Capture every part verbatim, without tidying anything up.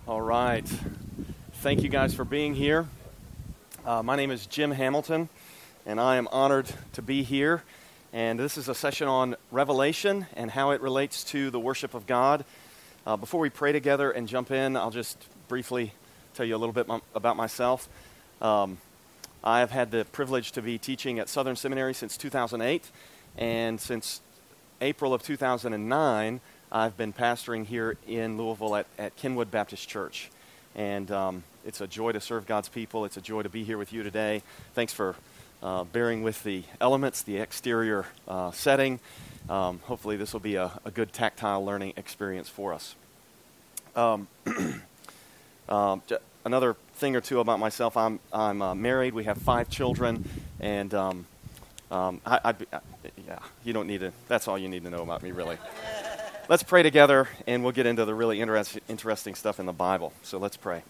All right. Thank you guys for being here. Uh, my name is Jim Hamilton, and I am honored to be here. And this is a session on Revelation and how it relates to the worship of God. Uh, before we pray together and jump in, I'll just briefly tell you a little bit m- about myself. Um, I have had the privilege to be teaching at Southern Seminary since two thousand eight, and since April of two thousand nine, I've been pastoring here in Louisville at, at Kenwood Baptist Church. And um, it's a joy to serve God's people. It's a joy to be here with you today. Thanks for uh, bearing with the elements, the exterior uh, setting. Um, hopefully this will be a, a good tactile learning experience for us. Um, um, j- another thing or two about myself. I'm I'm uh, married. We have five children. And um, um, I, I'd be, uh, yeah, you don't need to, that's all you need to know about me, really. Let's pray together, and we'll get into the really interest, interesting stuff in the Bible. So let's pray.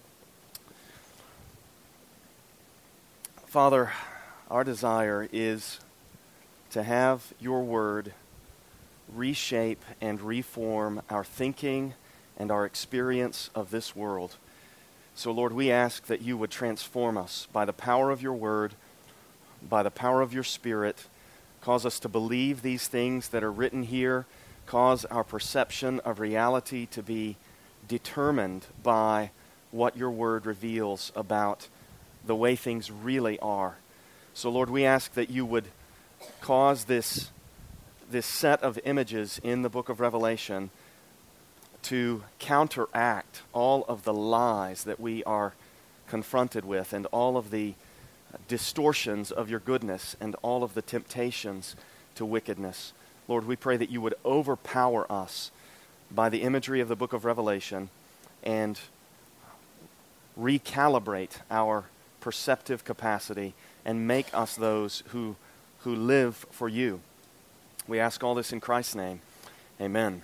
Father, our desire is to have your word reshape and reform our thinking and our experience of this world. So, Lord, we ask that you would transform us by the power of your word, by the power of your Spirit. Cause us to believe these things that are written here. Cause our perception of reality to be determined by what your word reveals about the way things really are. So, Lord, we ask that you would cause this, this set of images in the book of Revelation to counteract all of the lies that we are confronted with and all of the distortions of your goodness and all of the temptations to wickedness. Lord, we pray that you would overpower us by the imagery of the book of Revelation and recalibrate our perceptive capacity and make us those who, who live for you. We ask all this in Christ's name. Amen.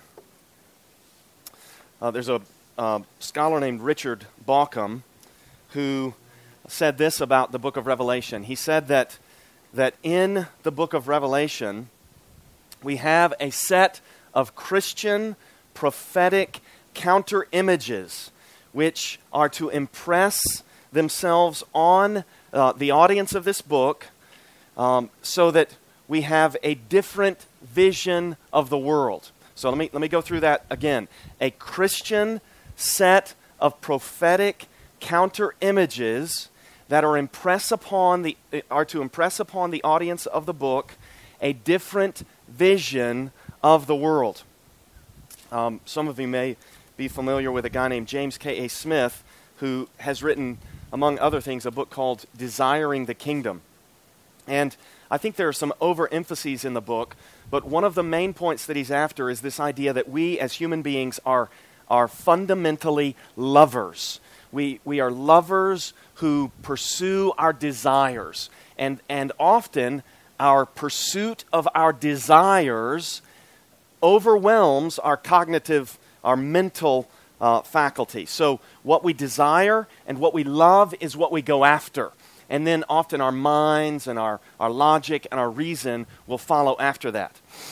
Uh, there's a uh, scholar named Richard Bauckham who said this about the book of Revelation. He said that, that in the book of Revelation, we have a set of Christian prophetic counter-images which are to impress themselves on uh, the audience of this book um, so that we have a different vision of the world. So let me let me go through that again. A Christian set of prophetic counter-images that are impress upon the are to impress upon the audience of the book a different vision of the world. Um, some of you may be familiar with a guy named James K A Smith, who has written, among other things, a book called Desiring the Kingdom. And I think there are some overemphases in the book, but one of the main points that he's after is this idea that we as human beings are, are fundamentally lovers. We, we are lovers who pursue our desires. And, and often our pursuit of our desires overwhelms our cognitive, our mental uh, faculty. So what we desire and what we love is what we go after. And then often our minds and our, our logic and our reason will follow after that.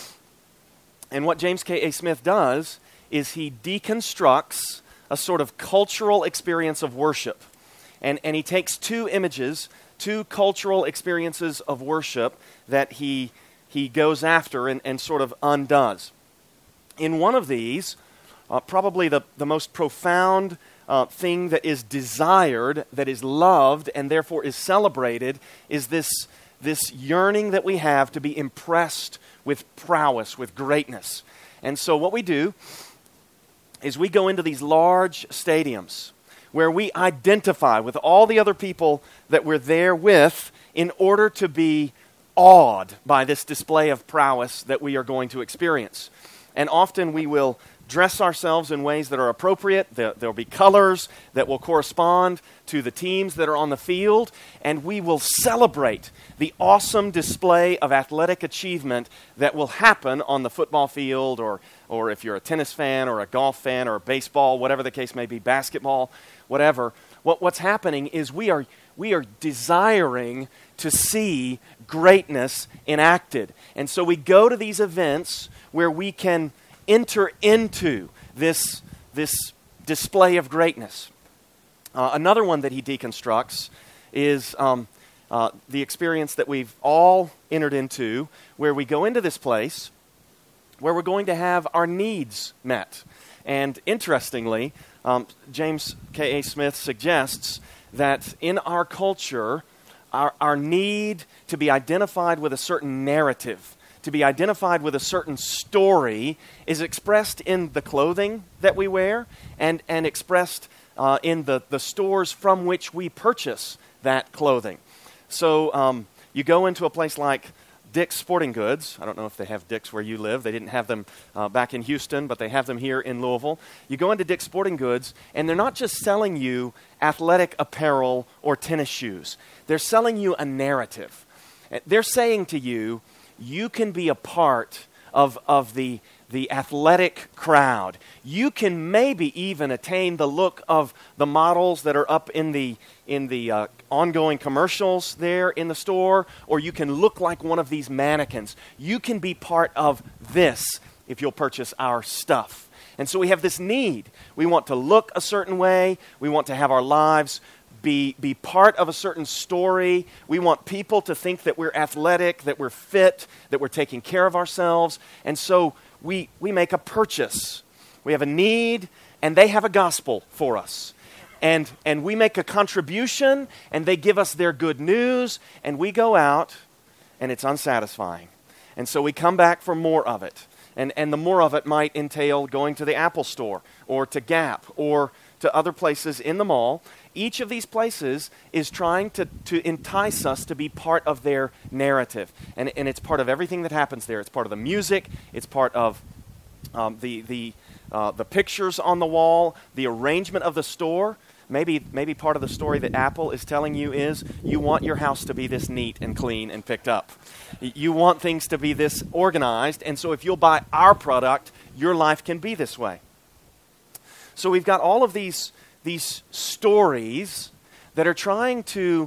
And what James K A Smith does is he deconstructs a sort of cultural experience of worship. And, and he takes two images, two cultural experiences of worship that he, he goes after and, and sort of undoes. In one of these, uh, probably the, the most profound uh, thing that is desired, that is loved, and therefore is celebrated, is this, this yearning that we have to be impressed with prowess, with greatness. And so what we do is we go into these large stadiums where we identify with all the other people that we're there with in order to be awed by this display of prowess that we are going to experience. And often we will dress ourselves in ways that are appropriate. There will be colors that will correspond to the teams that are on the field, and we will celebrate the awesome display of athletic achievement that will happen on the football field, or, or if you're a tennis fan or a golf fan or a baseball, whatever the case may be, basketball, whatever. What, what's happening is we are we are desiring to see greatness enacted. And so we go to these events where we can enter into this, this display of greatness. Uh, another one that he deconstructs is um, uh, the experience that we've all entered into, where we go into this place where we're going to have our needs met. And interestingly, um, James K A. Smith suggests that in our culture, our, our need to be identified with a certain narrative, to be identified with a certain story, is expressed in the clothing that we wear and, and expressed uh, in the, the stores from which we purchase that clothing. So um, you go into a place like Dick's Sporting Goods. I don't know if they have Dick's where you live. They didn't have them uh, back in Houston, but they have them here in Louisville. You go into Dick's Sporting Goods, and they're not just selling you athletic apparel or tennis shoes. They're selling you a narrative. They're saying to you, you can be a part of, of the, the athletic crowd. You can maybe even attain the look of the models that are up in the in the uh, ongoing commercials there in the store, or you can look like one of these mannequins. You can be part of this if you'll purchase our stuff. And so we have this need. We want to look a certain way. We want to have our lives be, be part of a certain story. We want people to think that we're athletic, that we're fit, that we're taking care of ourselves. And so we, we make a purchase. We have a need, and they have a gospel for us. And, and we make a contribution, and they give us their good news, and we go out, and it's unsatisfying. And so we come back for more of it. And, and the more of it might entail going to the Apple store, or to Gap, or to other places in the mall. Each of these places is trying to, to entice us to be part of their narrative. And, and it's part of everything that happens there. It's part of the music. It's part of um, the, the, uh, the pictures on the wall, the arrangement of the store. Maybe maybe part of the story that Apple is telling you is you want your house to be this neat and clean and picked up. You want things to be this organized, and so if you'll buy our product, your life can be this way. So we've got all of these, these stories that are trying to,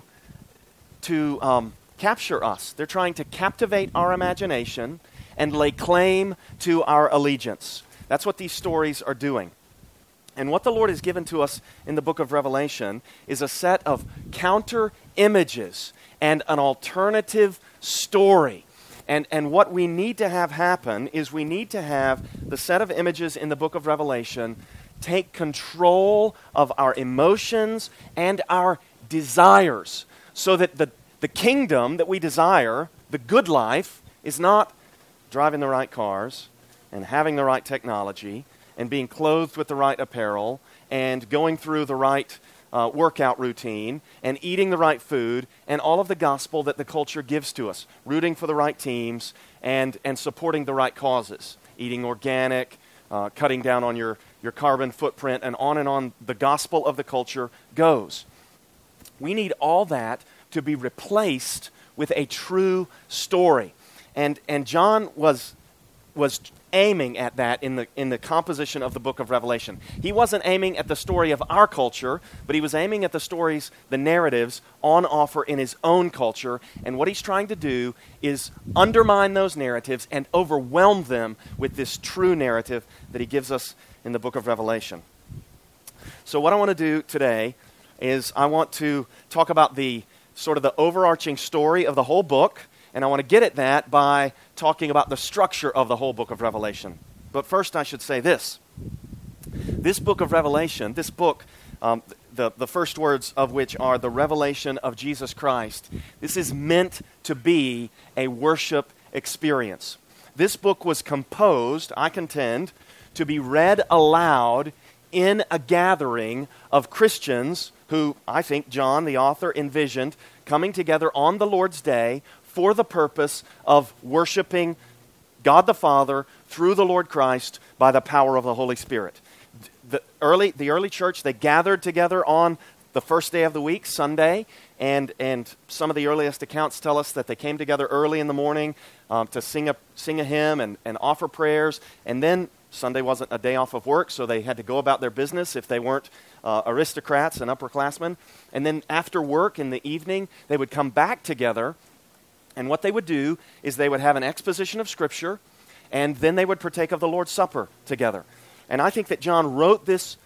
to um, capture us. They're trying to captivate our imagination and lay claim to our allegiance. That's what these stories are doing. And what the Lord has given to us in the book of Revelation is a set of counter images and an alternative story. And, and what we need to have happen is we need to have the set of images in the book of Revelation take control of our emotions and our desires, so that the, the kingdom that we desire, the good life, is not driving the right cars and having the right technology and being clothed with the right apparel, and going through the right uh, workout routine, and eating the right food, and all of the gospel that the culture gives to us, rooting for the right teams, and, and supporting the right causes, eating organic, uh, cutting down on your, your carbon footprint, and on and on the gospel of the culture goes. We need all that to be replaced with a true story. And, and John was, was aiming at that in the in the composition of the book of Revelation. He wasn't aiming at the story of our culture, but he was aiming at the stories, the narratives on offer in his own culture. And what he's trying to do is undermine those narratives and overwhelm them with this true narrative that he gives us in the book of Revelation. So what I want to do today is I want to talk about the sort of the overarching story of the whole book. And I want to get at that by talking about the structure of the whole book of Revelation. But first I should say this. This book of Revelation, this book, um, the, the first words of which are the revelation of Jesus Christ, this is meant to be a worship experience. This book was composed, I contend, to be read aloud in a gathering of Christians who, I think John, the author, envisioned coming together on the Lord's Day for the purpose of worshiping God the Father through the Lord Christ by the power of the Holy Spirit. The early, the early church, they gathered together on the first day of the week, Sunday, and, and some of the earliest accounts tell us that they came together early in the morning um, to sing a, sing a hymn and, and offer prayers, and then Sunday wasn't a day off of work, so they had to go about their business if they weren't uh, aristocrats and upperclassmen. And then after work in the evening, they would come back together. And what they would do is they would have an exposition of Scripture, and then they would partake of the Lord's Supper together. And I think that John wrote this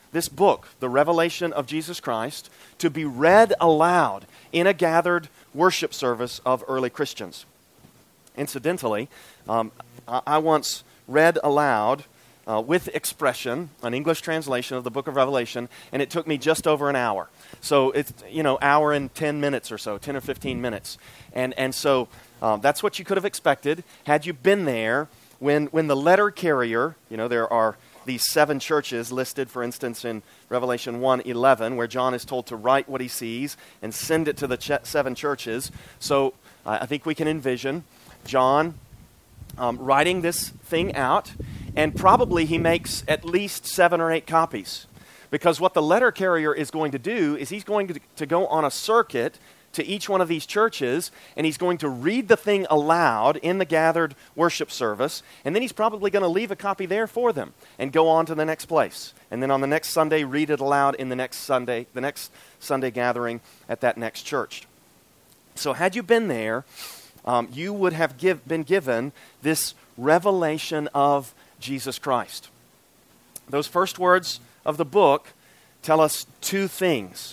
this book, the Revelation of Jesus Christ, to be read aloud in a gathered worship service of early Christians. Incidentally, um, I, I once read aloud uh, with expression an English translation of the book of Revelation, and it took me just over an hour. So it's, you know, hour and ten minutes or so, ten or fifteen minutes. And and so um, that's what you could have expected had you been there when when the letter carrier, you know, there are these seven churches listed, for instance, in Revelation one eleven, where John is told to write what he sees and send it to the ch- seven churches. So uh, I think we can envision John um, writing this thing out, and probably he makes at least seven or eight copies. Because what the letter carrier is going to do is he's going to, to go on a circuit to each one of these churches, and he's going to read the thing aloud in the gathered worship service, and then he's probably going to leave a copy there for them and go on to the next place. And then on the next Sunday, read it aloud in the next Sunday, the next Sunday gathering at that next church. So had you been there, um, you would have give, been given this revelation of Jesus Christ. Those first words of the book tell us two things.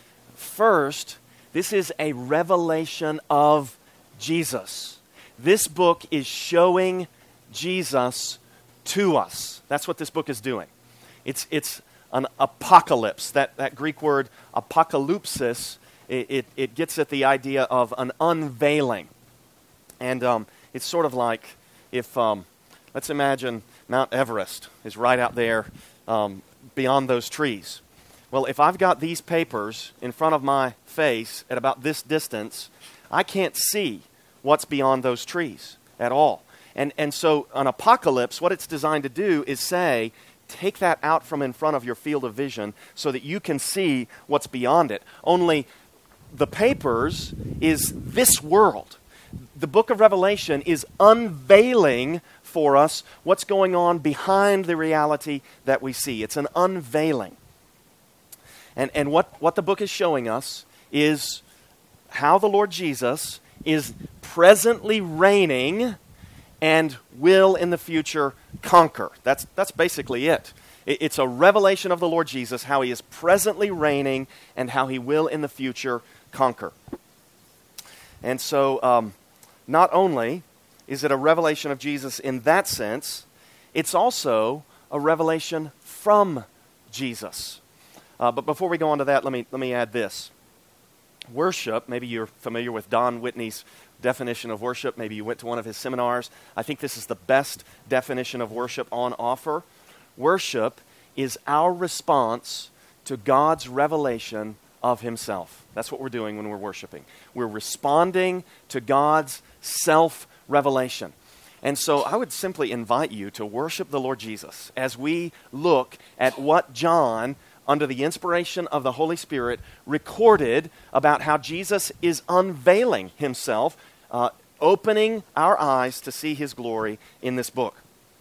First, this is a revelation of Jesus. This book is showing Jesus to us. That's what this book is doing. It's it's an apocalypse. That, that Greek word apocalypsis, it, it, it gets at the idea of an unveiling. And um, it's sort of like if, um, let's imagine Mount Everest is right out there um, beyond those trees. Well, if I've got these papers in front of my face at about this distance, I can't see what's beyond those trees at all. And and so an apocalypse, what it's designed to do is say, take that out from in front of your field of vision so that you can see what's beyond it. Only the papers is this world. The book of Revelation is unveiling for us what's going on behind the reality that we see. It's an unveiling. And and what, what the book is showing us is how the Lord Jesus is presently reigning and will in the future conquer. That's, that's basically it. it. It's a revelation of the Lord Jesus, how he is presently reigning and how he will in the future conquer. And so um, not only is it a revelation of Jesus in that sense, it's also a revelation from Jesus. Uh, but before we go on to that, let me let me add this. Worship, maybe you're familiar with Don Whitney's definition of worship. Maybe you went to one of his seminars. I think this is the best definition of worship on offer. Worship is our response to God's revelation of himself. That's what we're doing when we're worshiping. We're responding to God's self-revelation. And so I would simply invite you to worship the Lord Jesus as we look at what John, under the inspiration of the Holy Spirit, recorded about how Jesus is unveiling himself, uh, opening our eyes to see his glory in this book.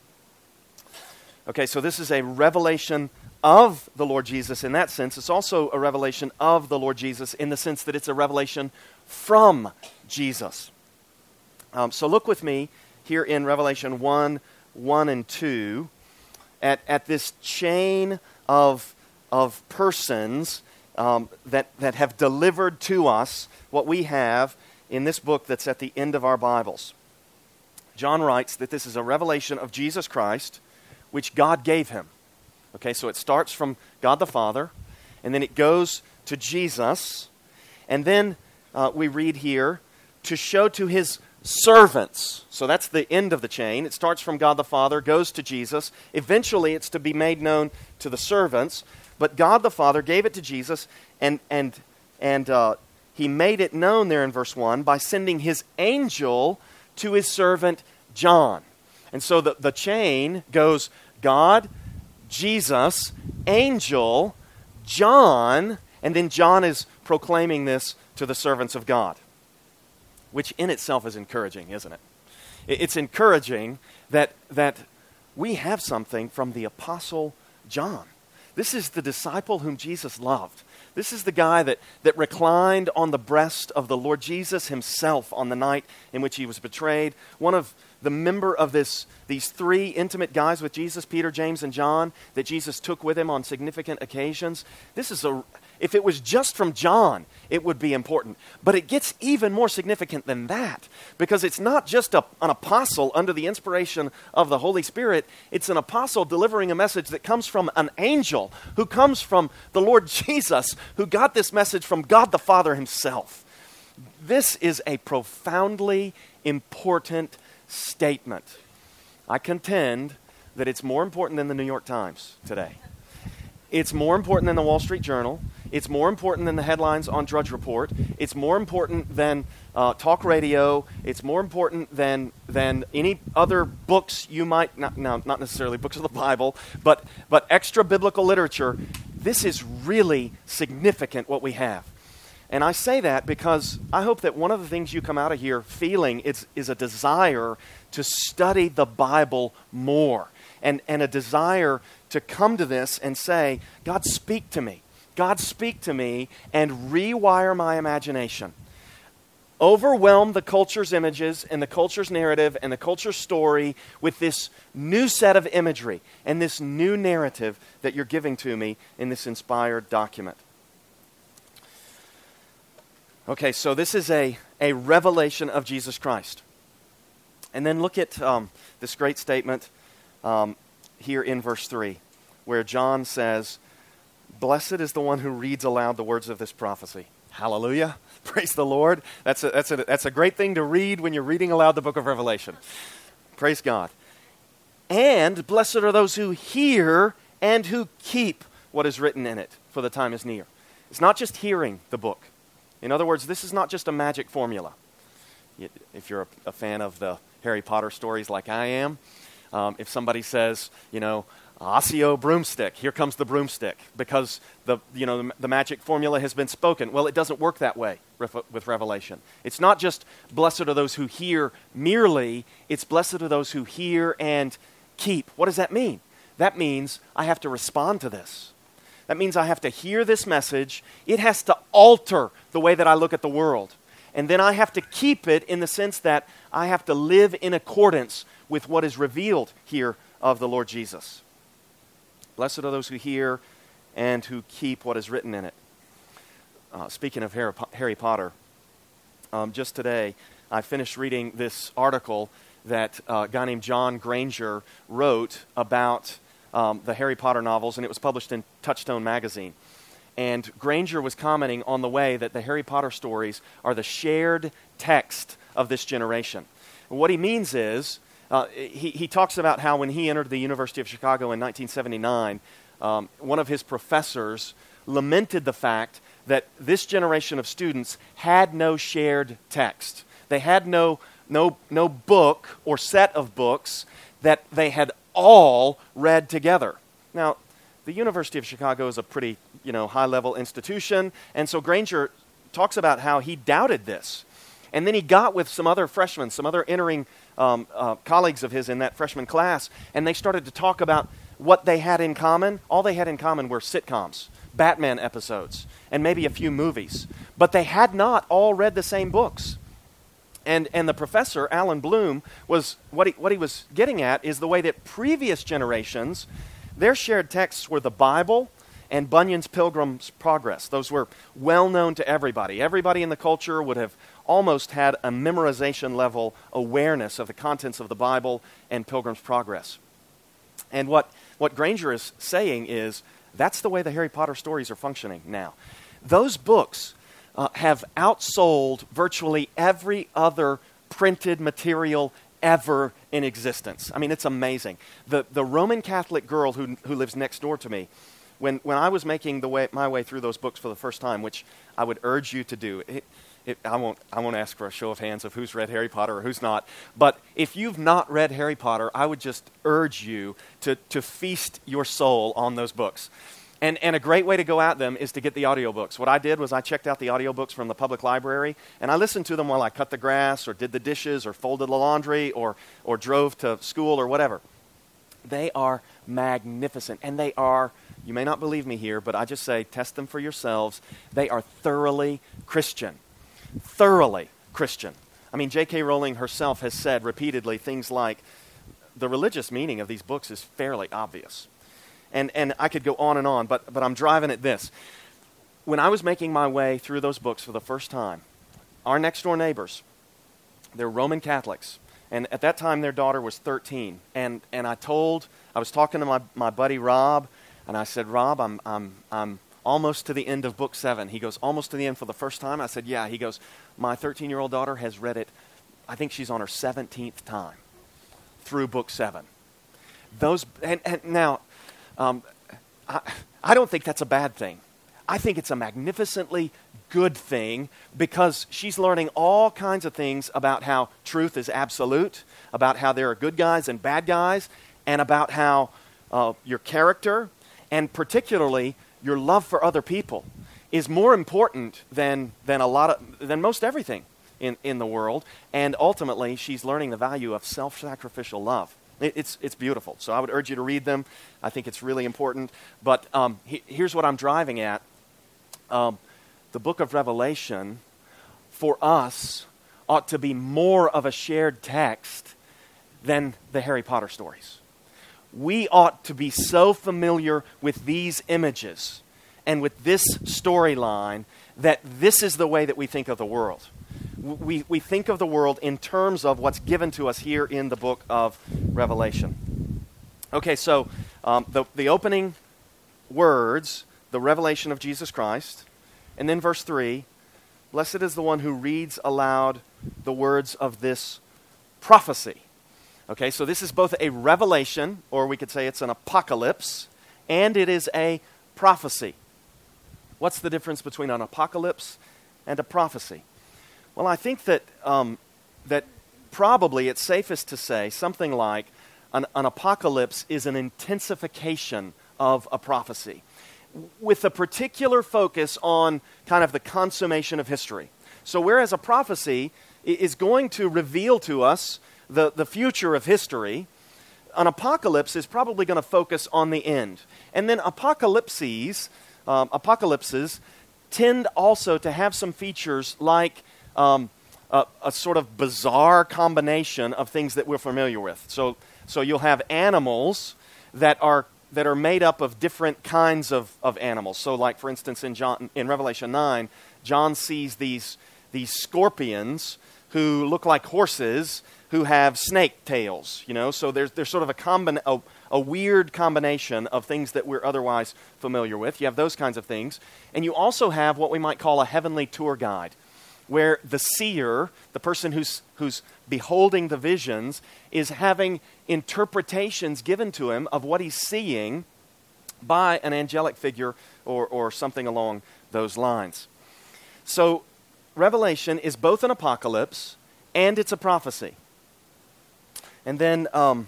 Okay, so this is a revelation of the Lord Jesus in that sense. It's also a revelation of the Lord Jesus in the sense that it's a revelation from Jesus. Um, so look with me here in Revelation one, one and two at, at this chain of of persons um, that, that have delivered to us what we have in this book that's at the end of our Bibles. John writes that this is a revelation of Jesus Christ, which God gave him. Okay, so it starts from God the Father, and then it goes to Jesus, and then uh, we read here, to show to his servants. So that's the end of the chain. It starts from God the Father, goes to Jesus. Eventually, it's to be made known to the servants. But God the Father gave it to Jesus, and and and uh, he made it known there in verse one by sending his angel to his servant John. And so the, the chain goes God, Jesus, angel, John, and then John is proclaiming this to the servants of God, which in itself is encouraging, isn't it? It's encouraging that that we have something from the Apostle John. This is the disciple whom Jesus loved. This is the guy that, that reclined on the breast of the Lord Jesus himself on the night in which he was betrayed. One of the member of this, these three intimate guys with Jesus, Peter, James, and John, that Jesus took with him on significant occasions. This is a, if it was just from John, it would be important. But it gets even more significant than that, because it's not just a, an apostle under the inspiration of the Holy Spirit. It's an apostle delivering a message that comes from an angel who comes from the Lord Jesus, who got this message from God the Father himself. This is a profoundly important statement. I contend that it's more important than the New York Times today. It's more important than the Wall Street Journal. It's more important than the headlines on Drudge Report. It's more important than uh, talk radio. It's more important than than any other books you might, not, no, not necessarily books of the Bible, but, but extra biblical literature. This is really significant what we have. And I say that because I hope that one of the things you come out of here feeling is, is a desire to study the Bible more, and, and a desire to come to this and say, God, speak to me. God, speak to me and rewire my imagination. Overwhelm the culture's images and the culture's narrative and the culture's story with this new set of imagery and this new narrative that you're giving to me in this inspired document. Okay, so this is a, a revelation of Jesus Christ. And then look at um, this great statement um, here in verse three, where John says, "Blessed is the one who reads aloud the words of this prophecy." Hallelujah. Praise the Lord. That's a, that's, a, that's a great thing to read when you're reading aloud the book of Revelation. Praise God. "And blessed are those who hear and who keep what is written in it, for the time is near." It's not just hearing the book. In other words, this is not just a magic formula. If you're a, a fan of the Harry Potter stories like I am, um, if somebody says, you know, "Accio broomstick," here comes the broomstick, because the you know the, the magic formula has been spoken. Well, it doesn't work that way with Revelation. It's not just blessed are those who hear merely, it's blessed are those who hear and keep. What does that mean? That means I have to respond to this. That means I have to hear this message. It has to alter the way that I look at the world. And then I have to keep it in the sense that I have to live in accordance with what is revealed here of the Lord Jesus. Blessed are those who hear and who keep what is written in it. Uh, speaking of Harry, Harry Potter, um, just today I finished reading this article that uh, a guy named John Granger wrote about um, the Harry Potter novels, and it was published in Touchstone magazine. And Granger was commenting on the way that the Harry Potter stories are the shared text of this generation. And what he means is, uh, he, he talks about how when he entered the University of Chicago in nineteen seventy-nine, um, one of his professors lamented the fact that this generation of students had no shared text. They had no, no, no book or set of books that they had all read together. Now, the University of Chicago is a pretty, you know, high-level institution, and so Granger talks about how he doubted this. And then he got with some other freshmen, some other entering um, uh, colleagues of his in that freshman class, and they started to talk about what they had in common. All they had in common were sitcoms, Batman episodes, and maybe a few movies. But they had not all read the same books. And and the professor, Alan Bloom, was what he, what he was getting at is the way that previous generations, their shared texts were the Bible and Bunyan's Pilgrim's Progress. Those were well known to everybody. Everybody in the culture would have almost had a memorization level awareness of the contents of the Bible and Pilgrim's Progress. And what, what Granger is saying is that's the way the Harry Potter stories are functioning now. Those books uh, have outsold virtually every other printed material ever in existence. I mean, it's amazing. The the Roman Catholic girl who who lives next door to me, when when I was making the way my way through those books for the first time, which I would urge you to do. It, it, I won't I won't ask for a show of hands of who's read Harry Potter or who's not. But if you've not read Harry Potter, I would just urge you to to feast your soul on those books. And and a great way to go at them is to get the audiobooks. What I did was I checked out the audiobooks from the public library, and I listened to them while I cut the grass or did the dishes or folded the laundry or or drove to school or whatever. They are magnificent, and they are, you may not believe me here, but I just say test them for yourselves. They are thoroughly Christian. Thoroughly Christian. I mean, J K. Rowling herself has said repeatedly things like, the religious meaning of these books is fairly obvious. And and I could go on and on, but but I'm driving at this. When I was making my way through those books for the first time, our next door neighbors, they're Roman Catholics. And at that time, their daughter was thirteen. And and I told, I was talking to my, my buddy Rob, and I said, Rob, I'm I'm I'm almost to the end of book seven. He goes, almost to the end for the first time? I said, yeah. He goes, my thirteen-year-old daughter has read it, I think she's on her seventeenth time through book seven. Those, and, and now, um, I, I don't think that's a bad thing. I think it's a magnificently good thing because she's learning all kinds of things about how truth is absolute, about how there are good guys and bad guys, and about how uh, your character, and particularly your love for other people, is more important than than a lot of than most everything in, in the world. And ultimately, she's learning the value of self-sacrificial love. It, it's it's beautiful. So I would urge you to read them. I think it's really important. But um, he, here's what I'm driving at. Um, the book of Revelation, for us, ought to be more of a shared text than the Harry Potter stories. We ought to be so familiar with these images and with this storyline that this is the way that we think of the world. We, we think of the world in terms of what's given to us here in the book of Revelation. Okay, so um, the, the opening words, the revelation of Jesus Christ, and then verse three, blessed is the one who reads aloud the words of this prophecy. Okay, so this is both a revelation, or we could say it's an apocalypse, and it is a prophecy. What's the difference between an apocalypse and a prophecy? Well, I think that um, that probably it's safest to say something like an, an apocalypse is an intensification of a prophecy, with a particular focus on kind of the consummation of history. So whereas a prophecy is going to reveal to us the, the future of history, an apocalypse is probably going to focus on the end. And then apocalypses, um, apocalypses tend also to have some features like um, a, a sort of bizarre combination of things that we're familiar with. So, so you'll have animals that are that are made up of different kinds of, of animals. So like, for instance, in John, in Revelation nine, John sees these, these scorpions who look like horses who have snake tails, you know. So there's, there's sort of a, combin- a, a weird combination of things that we're otherwise familiar with. You have those kinds of things. And you also have what we might call a heavenly tour guide, where the seer, the person who's who's beholding the visions, is having interpretations given to him of what he's seeing by an angelic figure or, or something along those lines. So Revelation is both an apocalypse and it's a prophecy. And then um,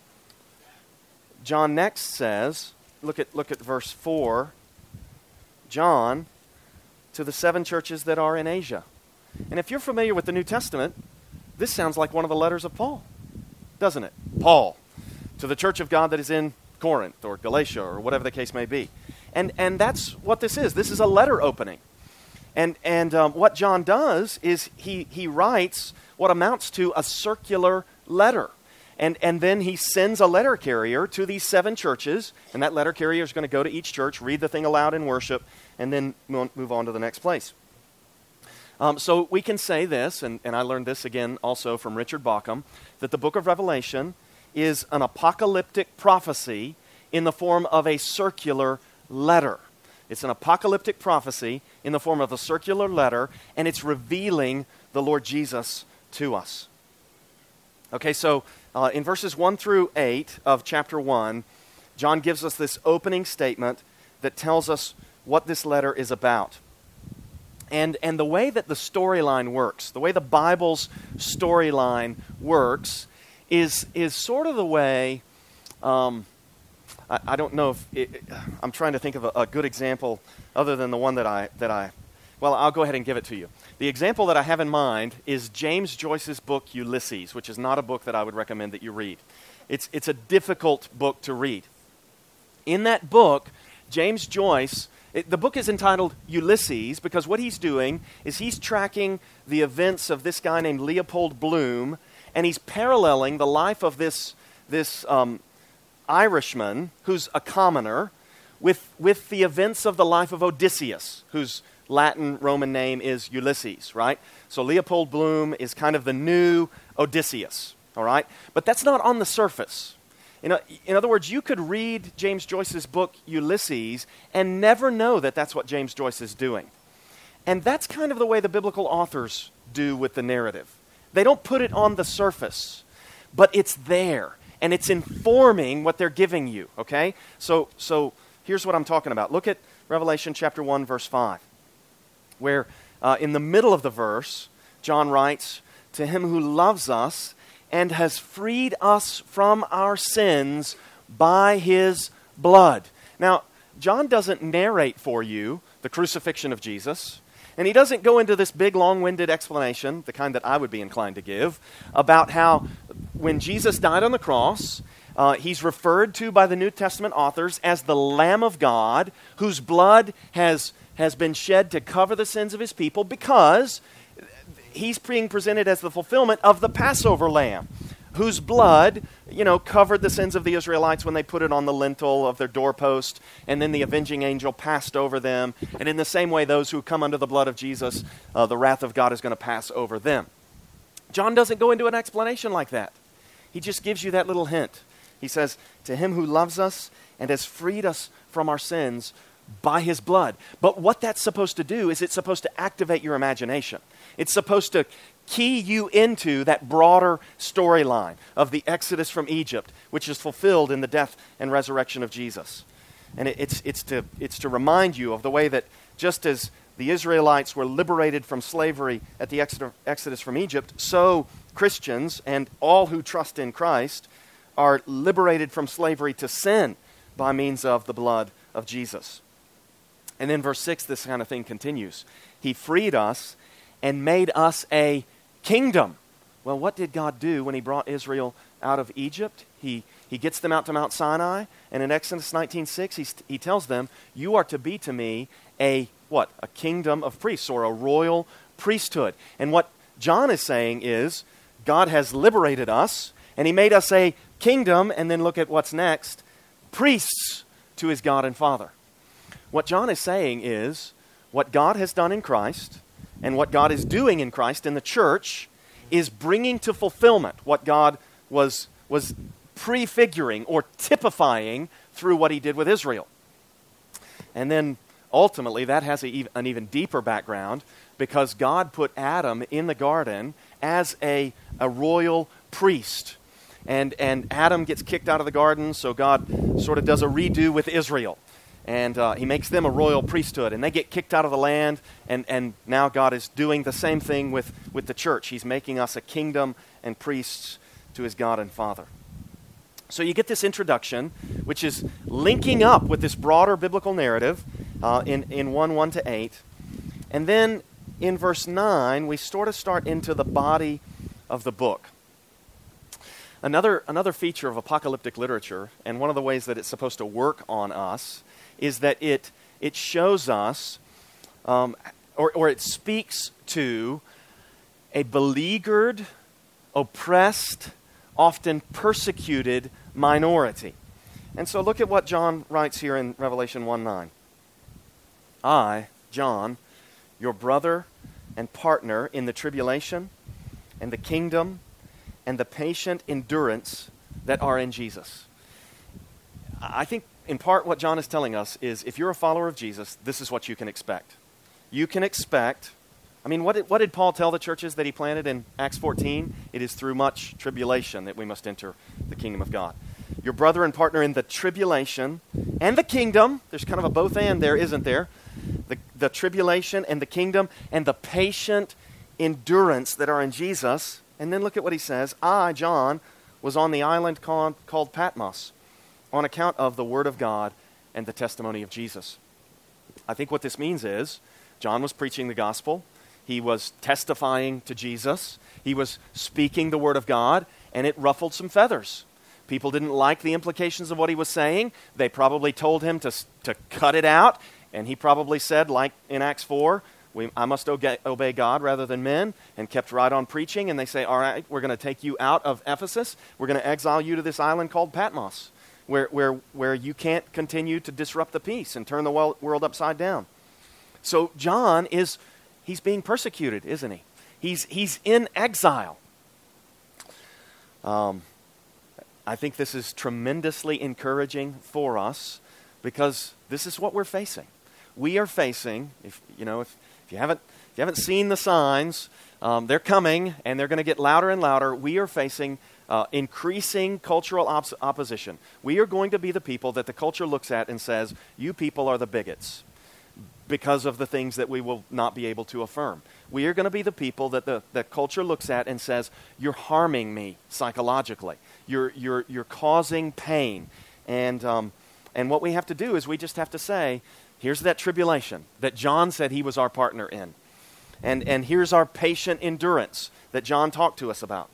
John next says, look at look at verse four, John, to the seven churches that are in Asia. And if you're familiar with the New Testament, this sounds like one of the letters of Paul, doesn't it? Paul, to the church of God that is in Corinth or Galatia or whatever the case may be. And and that's what this is. This is a letter opening. And and um, what John does is he, he writes what amounts to a circular letter. And, and then he sends a letter carrier to these seven churches, and that letter carrier is going to go to each church, read the thing aloud in worship, and then move on to the next place. Um, so we can say this, and, and I learned this again also from Richard Bauckham, that the book of Revelation is an apocalyptic prophecy in the form of a circular letter. It's an apocalyptic prophecy in the form of a circular letter, and it's revealing the Lord Jesus to us. Okay, so uh, in verses one through eight of chapter one, John gives us this opening statement that tells us what this letter is about. And and the way that the storyline works, the way the Bible's storyline works, is is sort of the way, um, I, I don't know if, it, I'm trying to think of a, a good example other than the one that I, that I, well, I'll go ahead and give it to you. The example that I have in mind is James Joyce's book, Ulysses, which is not a book that I would recommend that you read. It's It's a difficult book to read. In that book, James Joyce It, the book is entitled Ulysses because what he's doing is he's tracking the events of this guy named Leopold Bloom, and he's paralleling the life of this, this um, Irishman who's a commoner with, with the events of the life of Odysseus, whose Latin Roman name is Ulysses, right? So Leopold Bloom is kind of the new Odysseus, all right? But that's not on the surface. In, a, in other words, you could read James Joyce's book Ulysses and never know that that's what James Joyce is doing. And that's kind of the way the biblical authors do with the narrative. They don't put it on the surface, but it's there, and it's informing what they're giving you, okay? So, so here's what I'm talking about. Look at Revelation chapter one, verse five, where uh, in the middle of the verse, John writes, "To him who loves us and has freed us from our sins by his blood." Now, John doesn't narrate for you the crucifixion of Jesus, and he doesn't go into this big, long-winded explanation, the kind that I would be inclined to give, about how when Jesus died on the cross, uh, he's referred to by the New Testament authors as the Lamb of God, whose blood has, has been shed to cover the sins of his people because he's being presented as the fulfillment of the Passover lamb, whose blood, you know, covered the sins of the Israelites when they put it on the lintel of their doorpost, and then the avenging angel passed over them. And in the same way, those who come under the blood of Jesus, uh, the wrath of God is going to pass over them. John doesn't go into an explanation like that. He just gives you that little hint. He says, "To him who loves us and has freed us from our sins by his blood." But what that's supposed to do is it's supposed to activate your imagination. It's supposed to key you into that broader storyline of the Exodus from Egypt, which is fulfilled in the death and resurrection of Jesus. And it, it's, it's, to, it's to remind you of the way that just as the Israelites were liberated from slavery at the Exodus from Egypt, so Christians and all who trust in Christ are liberated from slavery to sin by means of the blood of Jesus. And then verse six, this kind of thing continues. He freed us and made us a kingdom. Well, what did God do when he brought Israel out of Egypt? He, he gets them out to Mount Sinai, and in Exodus nineteen six, he, he tells them, "You are to be to me a, what? A kingdom of priests," or a royal priesthood. And what John is saying is, God has liberated us, and he made us a kingdom, and then look at what's next, priests to his God and Father. What John is saying is, what God has done in Christ, and what God is doing in Christ in the church, is bringing to fulfillment what God was, was prefiguring or typifying through what he did with Israel. And then ultimately that has a, an even deeper background because God put Adam in the garden as a, a royal priest. And, and Adam gets kicked out of the garden, so God sort of does a redo with Israel. And uh, he makes them a royal priesthood, and they get kicked out of the land, and, and now God is doing the same thing with, with the church. He's making us a kingdom and priests to his God and Father. So you get this introduction, which is linking up with this broader biblical narrative uh, in, in one, one to eight. And then in verse nine, we sort of start into the body of the book. Another, another feature of apocalyptic literature, and one of the ways that it's supposed to work on us, is that it it shows us, um, or, or it speaks to a beleaguered, oppressed, often persecuted minority. And so look at what John writes here in Revelation one nine. "I, John, your brother and partner in the tribulation and the kingdom and the patient endurance that are in Jesus." I think in part what John is telling us is if you're a follower of Jesus, this is what you can expect. You can expect, I mean, what did, what did Paul tell the churches that he planted in Acts fourteen? It is through much tribulation that we must enter the kingdom of God. Your brother and partner in the tribulation and the kingdom, there's kind of a both and there, isn't there? The, the tribulation and the kingdom and the patient endurance that are in Jesus. And then look at what he says. "I, John, was on the island called, called Patmos, on account of the word of God and the testimony of Jesus." I think what this means is John was preaching the gospel. He was testifying to Jesus. He was speaking the word of God, and it ruffled some feathers. People didn't like the implications of what he was saying. They probably told him to, to cut it out And he probably said, like in Acts four, we, I must obey, obey God rather than men, and kept right on preaching. And they say, all right, we're going to take you out of Ephesus. We're going to exile you to this island called Patmos, where, where, where you can't continue to disrupt the peace and turn the world upside down. So John is, he's being persecuted, isn't he? He's, he's in exile. Um, I think this is tremendously encouraging for us because this is what we're facing. We are facing, if you know, if, if you haven't if you haven't seen the signs, um, they're coming and they're going to get louder and louder. We are facing uh, increasing cultural op- opposition. We are going to be the people that the culture looks at and says, "You people are the bigots," because of the things that we will not be able to affirm. We are going to be the people that the, the culture looks at and says, "You're harming me psychologically. You're you're you're causing pain," and um, and what we have to do is we just have to say, here's that tribulation that John said he was our partner in, and and here's our patient endurance that John talked to us about.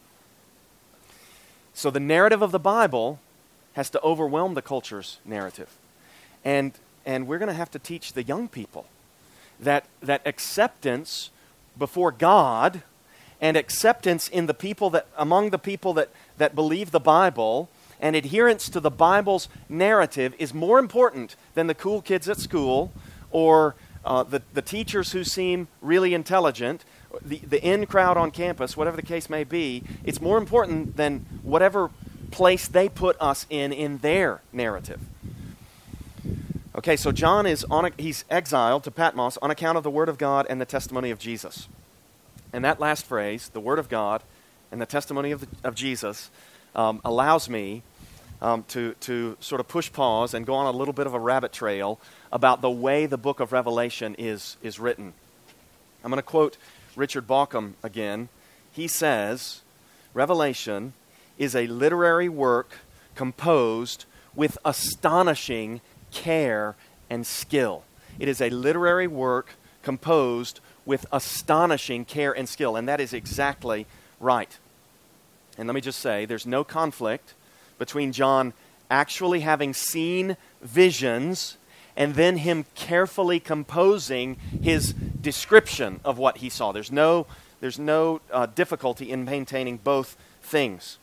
So the narrative of the Bible has to overwhelm the culture's narrative, and and we're going to have to teach the young people that that acceptance before God and acceptance in the people that among the people that, that believe the Bible and adherence to the Bible's narrative is more important than the cool kids at school or uh, the, the teachers who seem really intelligent, the, the in crowd on campus, whatever the case may be. It's more important than whatever place they put us in in their narrative. Okay, so John is on a, he's exiled to Patmos on account of the Word of God and the testimony of Jesus. And that last phrase, the Word of God and the testimony of, the, of Jesus, um, allows me um, to, to sort of push pause and go on a little bit of a rabbit trail about the way the book of Revelation is, is written. I'm going to quote Richard Bauckham again. He says, Revelation is a literary work composed with astonishing care and skill. It is a literary work composed with astonishing care and skill, and that is exactly right. And let me just say, there's no conflict between John actually having seen visions and then him carefully composing his description of what he saw. There's no, there's no uh, difficulty in maintaining both things.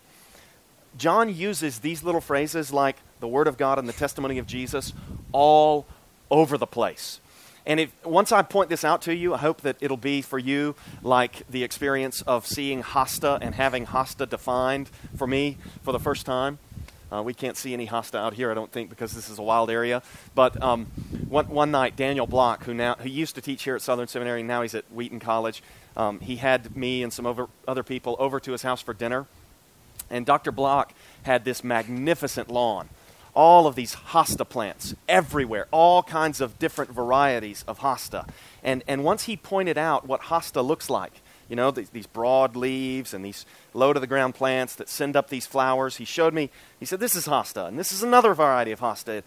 John uses these little phrases like the Word of God and the testimony of Jesus all over the place. And if once I point this out to you, I hope that it'll be for you like the experience of seeing Hasta and having Hasta defined for me for the first time. Uh, we can't see any Hasta out here, I don't think, because this is a wild area. But um, one, one night, Daniel Block, who now who used to teach here at Southern Seminary, now he's at Wheaton College, um, he had me and some over, other people over to his house for dinner. And Doctor Block had this magnificent lawn. All of these hosta plants everywhere, all kinds of different varieties of hosta. And and once he pointed out what hosta looks like, you know, th- these broad leaves and these low-to-the-ground plants that send up these flowers, he showed me, he said, this is hosta, and this is another variety of hosta.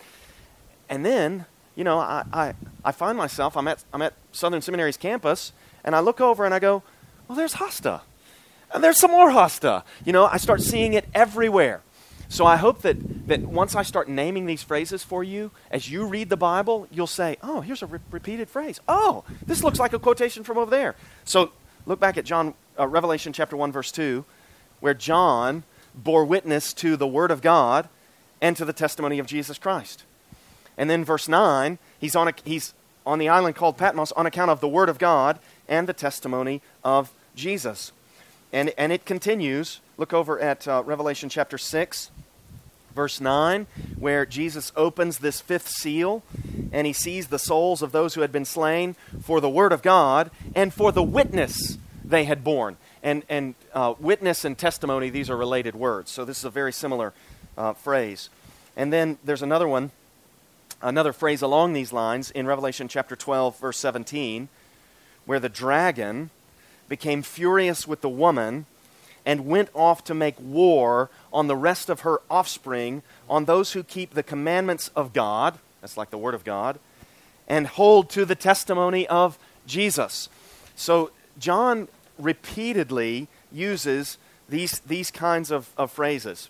And then, you know, I, I, I find myself, I'm at, I'm at Southern Seminary's campus, and I look over and I go, well, there's hosta. And there's some more hosta. You know, I start seeing it everywhere. So I hope that, that once I start naming these phrases for you, as you read the Bible, you'll say, oh, here's a re- repeated phrase. Oh, this looks like a quotation from over there. So look back at John, uh, Revelation chapter one, verse two, where John bore witness to the Word of God and to the testimony of Jesus Christ. And then verse nine, he's on, a, he's on the island called Patmos on account of the Word of God and the testimony of Jesus. And, and it continues. Look over at uh, Revelation chapter six, verse nine, where Jesus opens this fifth seal, and he sees the souls of those who had been slain for the Word of God and for the witness they had borne. And, and uh, witness and testimony, these are related words. So this is a very similar uh, phrase. And then there's another one, another phrase along these lines in Revelation chapter twelve, verse seventeen, where the dragon became furious with the woman and went off to make war on the rest of her offspring, on those who keep the commandments of God, that's like the Word of God, and hold to the testimony of Jesus. So John repeatedly uses these, these kinds of, of phrases.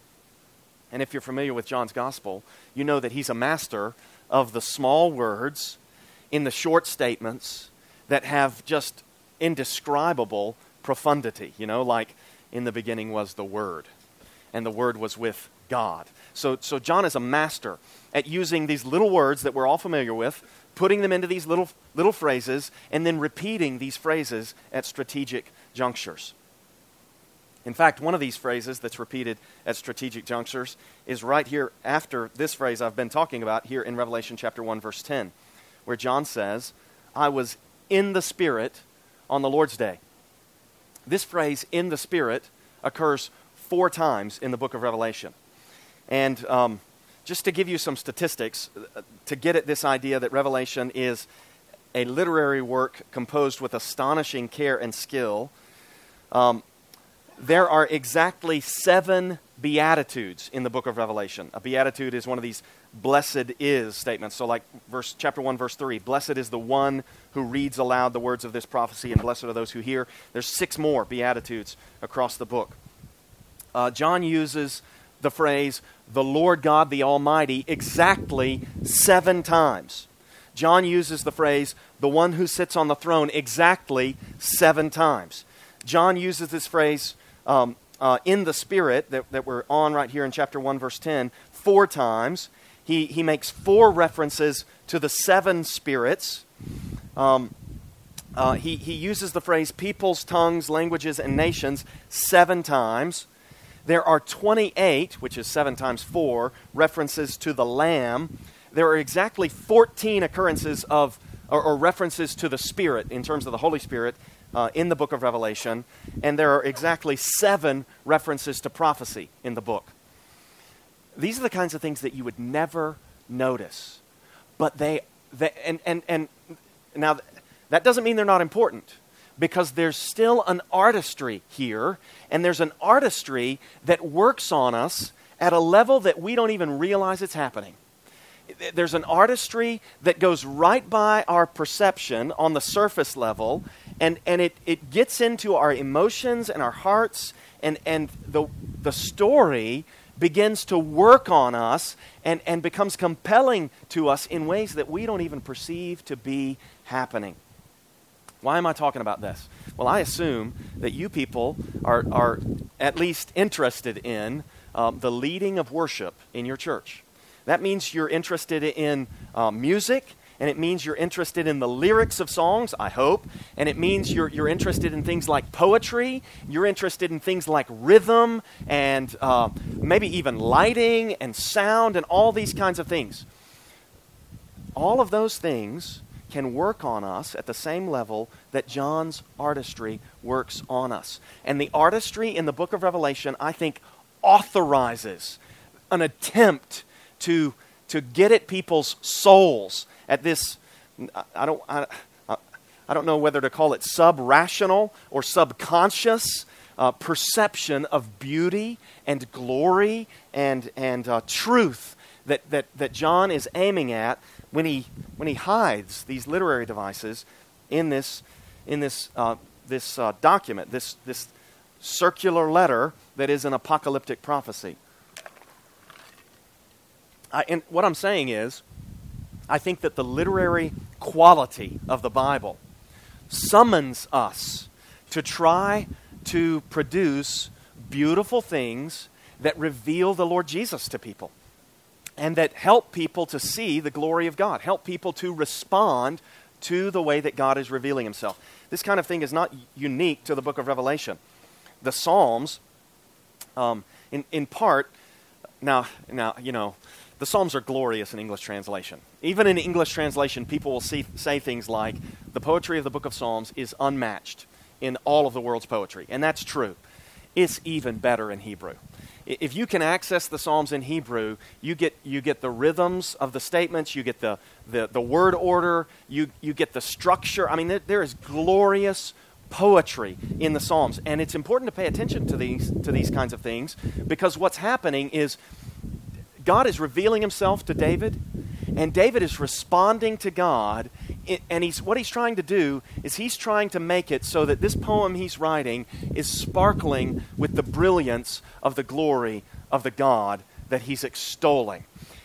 And if you're familiar with John's gospel, you know that he's a master of the small words in the short statements that have just indescribable profundity, you know, like in the beginning was the Word, and the Word was with God. So, so John is a master at using these little words that we're all familiar with, putting them into these little little phrases, and then repeating these phrases at strategic junctures. In fact, one of these phrases that's repeated at strategic junctures is right here after this phrase I've been talking about here in Revelation chapter one, verse ten, where John says, I was in the Spirit on the Lord's day. This phrase, in the Spirit, occurs four times in the book of Revelation. And um, just to give you some statistics, uh, to get at this idea that Revelation is a literary work composed with astonishing care and skill, um, there are exactly seven beatitudes in the book of Revelation. A beatitude is one of these blessed is statements. So like verse chapter one, verse three, blessed is the one who reads aloud the words of this prophecy, and blessed are those who hear. There's six more beatitudes across the book. Uh, John uses the phrase, the Lord God the Almighty, exactly seven times. John uses the phrase, the one who sits on the throne, exactly seven times. John uses this phrase, um, uh, in the Spirit, that, that we're on right here in chapter one, verse ten, four times. He, he makes four references to the seven spirits. Um, uh, he, he uses the phrase peoples, tongues, languages, and nations seven times. There are twenty-eight, which is seven times four, references to the Lamb. There are exactly fourteen occurrences of, or, or references to the Spirit in terms of the Holy Spirit uh, in the book of Revelation. And there are exactly seven references to prophecy in the book. These are the kinds of things that you would never notice. But they, they and, and, and now that doesn't mean they're not important, because there's still an artistry here, and there's an artistry that works on us at a level that we don't even realize it's happening. There's an artistry that goes right by our perception on the surface level, and, and it, it gets into our emotions and our hearts, and, and the, the story begins to work on us and, and becomes compelling to us in ways that we don't even perceive to be happening. Why am I talking about this? Well, I assume that you people are, are at least interested in um, the leading of worship in your church. That means you're interested in uh, music, and it means you're interested in the lyrics of songs, I hope, and it means you're, you're interested in things like poetry, you're interested in things like rhythm, and uh, maybe even lighting and sound and all these kinds of things. All of those things can work on us at the same level that John's artistry works on us. And the artistry in the book of Revelation, I think, authorizes an attempt to, to get at people's souls at this, I don't, I, I don't know whether to call it sub-rational or subconscious uh, perception of beauty and glory and, and uh, truth that, that, that John is aiming at when he when he hides these literary devices in this in this uh, this uh, document, this this circular letter that is an apocalyptic prophecy. I, and what I'm saying is, I think that the literary quality of the Bible summons us to try to produce beautiful things that reveal the Lord Jesus to people, and that help people to see the glory of God, help people to respond to the way that God is revealing himself. This kind of thing is not unique to the book of Revelation. The Psalms, um, in, in part, now, now, you know, the Psalms are glorious in English translation. Even in English translation, people will see, say things like, the poetry of the book of Psalms is unmatched in all of the world's poetry. And that's true. It's even better in Hebrew. If you can access the Psalms in Hebrew, you get you get the rhythms of the statements, you get the, the, the word order, you, you get the structure. I mean, there, there is glorious poetry in the Psalms. And it's important to pay attention to these to these kinds of things, because what's happening is God is revealing himself to David, and David is responding to God, and he's what he's trying to do is he's trying to make it so that this poem he's writing is sparkling with the brilliance of the glory of the God that he's extolling.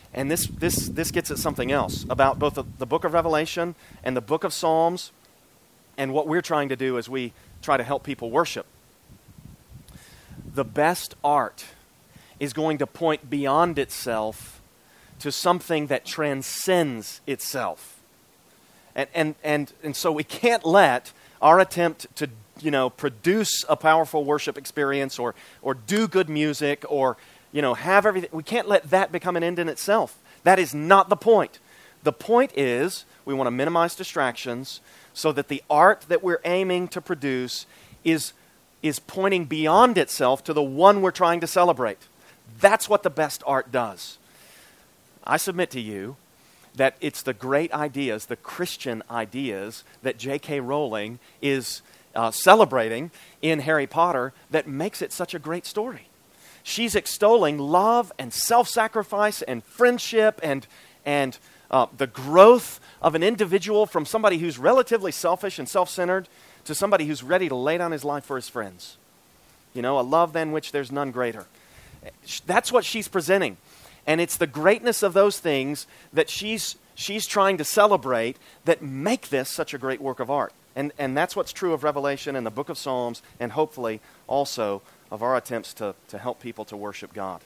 And this, this, this gets at something else about both the, the book of Revelation and the book of Psalms and what we're trying to do as we try to help people worship. The best art is going to point beyond itself to something that transcends itself. And, and, and, and so we can't let our attempt to, you know, produce a powerful worship experience or, or do good music or, you know, have everything, we can't let that become an end in itself. That is not the point. The point is we want to minimize distractions so that the art that we're aiming to produce is, is pointing beyond itself to the one we're trying to celebrate. That's what the best art does. I submit to you that it's the great ideas, the Christian ideas that J K Rowling is uh, celebrating in Harry Potter that makes it such a great story. She's extolling love and self-sacrifice and friendship and, and uh, the growth of an individual from somebody who's relatively selfish and self-centered to somebody who's ready to lay down his life for his friends. You know, a love than which there's none greater. That's what she's presenting. And it's the greatness of those things that she's she's trying to celebrate that make this such a great work of art. And, and that's what's true of Revelation and the book of Psalms and hopefully also of our attempts to, to help people to worship God.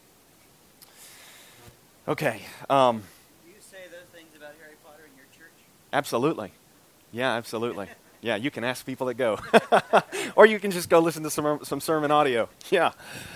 Okay. Um, Do you say those things about Harry Potter in your church? Absolutely. Yeah, absolutely. Yeah, you can ask people that go. Or you can just go listen to some some sermon audio. Yeah.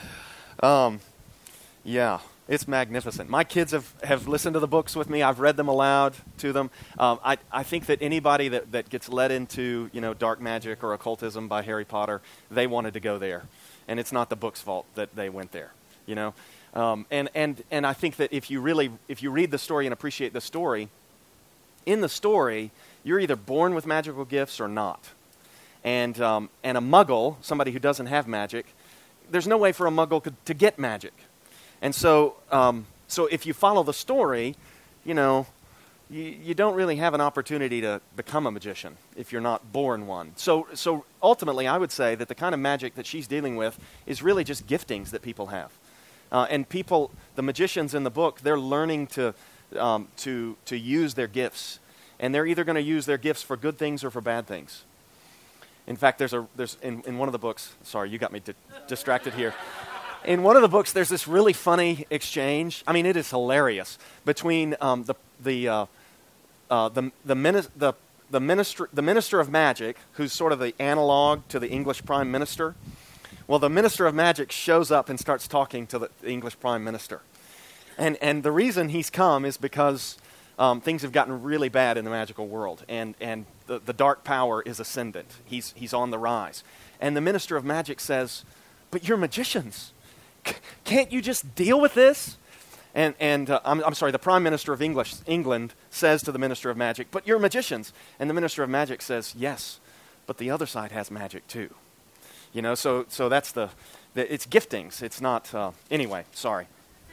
Um, yeah, it's magnificent. My kids have, have listened to the books with me. I've read them aloud to them. Um, I, I think that anybody that, that gets led into, you know, dark magic or occultism by Harry Potter, they wanted to go there. And it's not the book's fault that they went there, you know. Um, and, and, and I think that if you really, if you read the story and appreciate the story, in the story, you're either born with magical gifts or not. And, um, and a muggle, somebody who doesn't have magic, there's no way for a muggle could, to get magic. And so, um, so if you follow the story, you know, you, you don't really have an opportunity to become a magician if you're not born one. So, so ultimately, I would say that the kind of magic that she's dealing with is really just giftings that people have. Uh, and people, the magicians in the book, they're learning to, um, to, to use their gifts. And they're either going to use their gifts for good things or for bad things. In fact, there's a there's in, in one of the books, sorry, you got me di- distracted here. In one of the books, there's this really funny exchange. I mean, it is hilarious between um, the the uh, uh, the the, mini- the the minister the minister of magic, who's sort of the analog to the English prime minister. Well, the minister of magic shows up and starts talking to the, the English prime minister, and and the reason he's come is because um, things have gotten really bad in the magical world, and and the, the dark power is ascendant. He's he's on the rise, and the minister of magic says, "But you're magicians. Can't you just deal with this?" And, and uh, I'm, I'm sorry, the Prime Minister of English, England says to the Minister of Magic, "But you're magicians." And the Minister of Magic says, "Yes, but the other side has magic too." You know, so so that's the, the it's giftings. It's not, uh, anyway, sorry.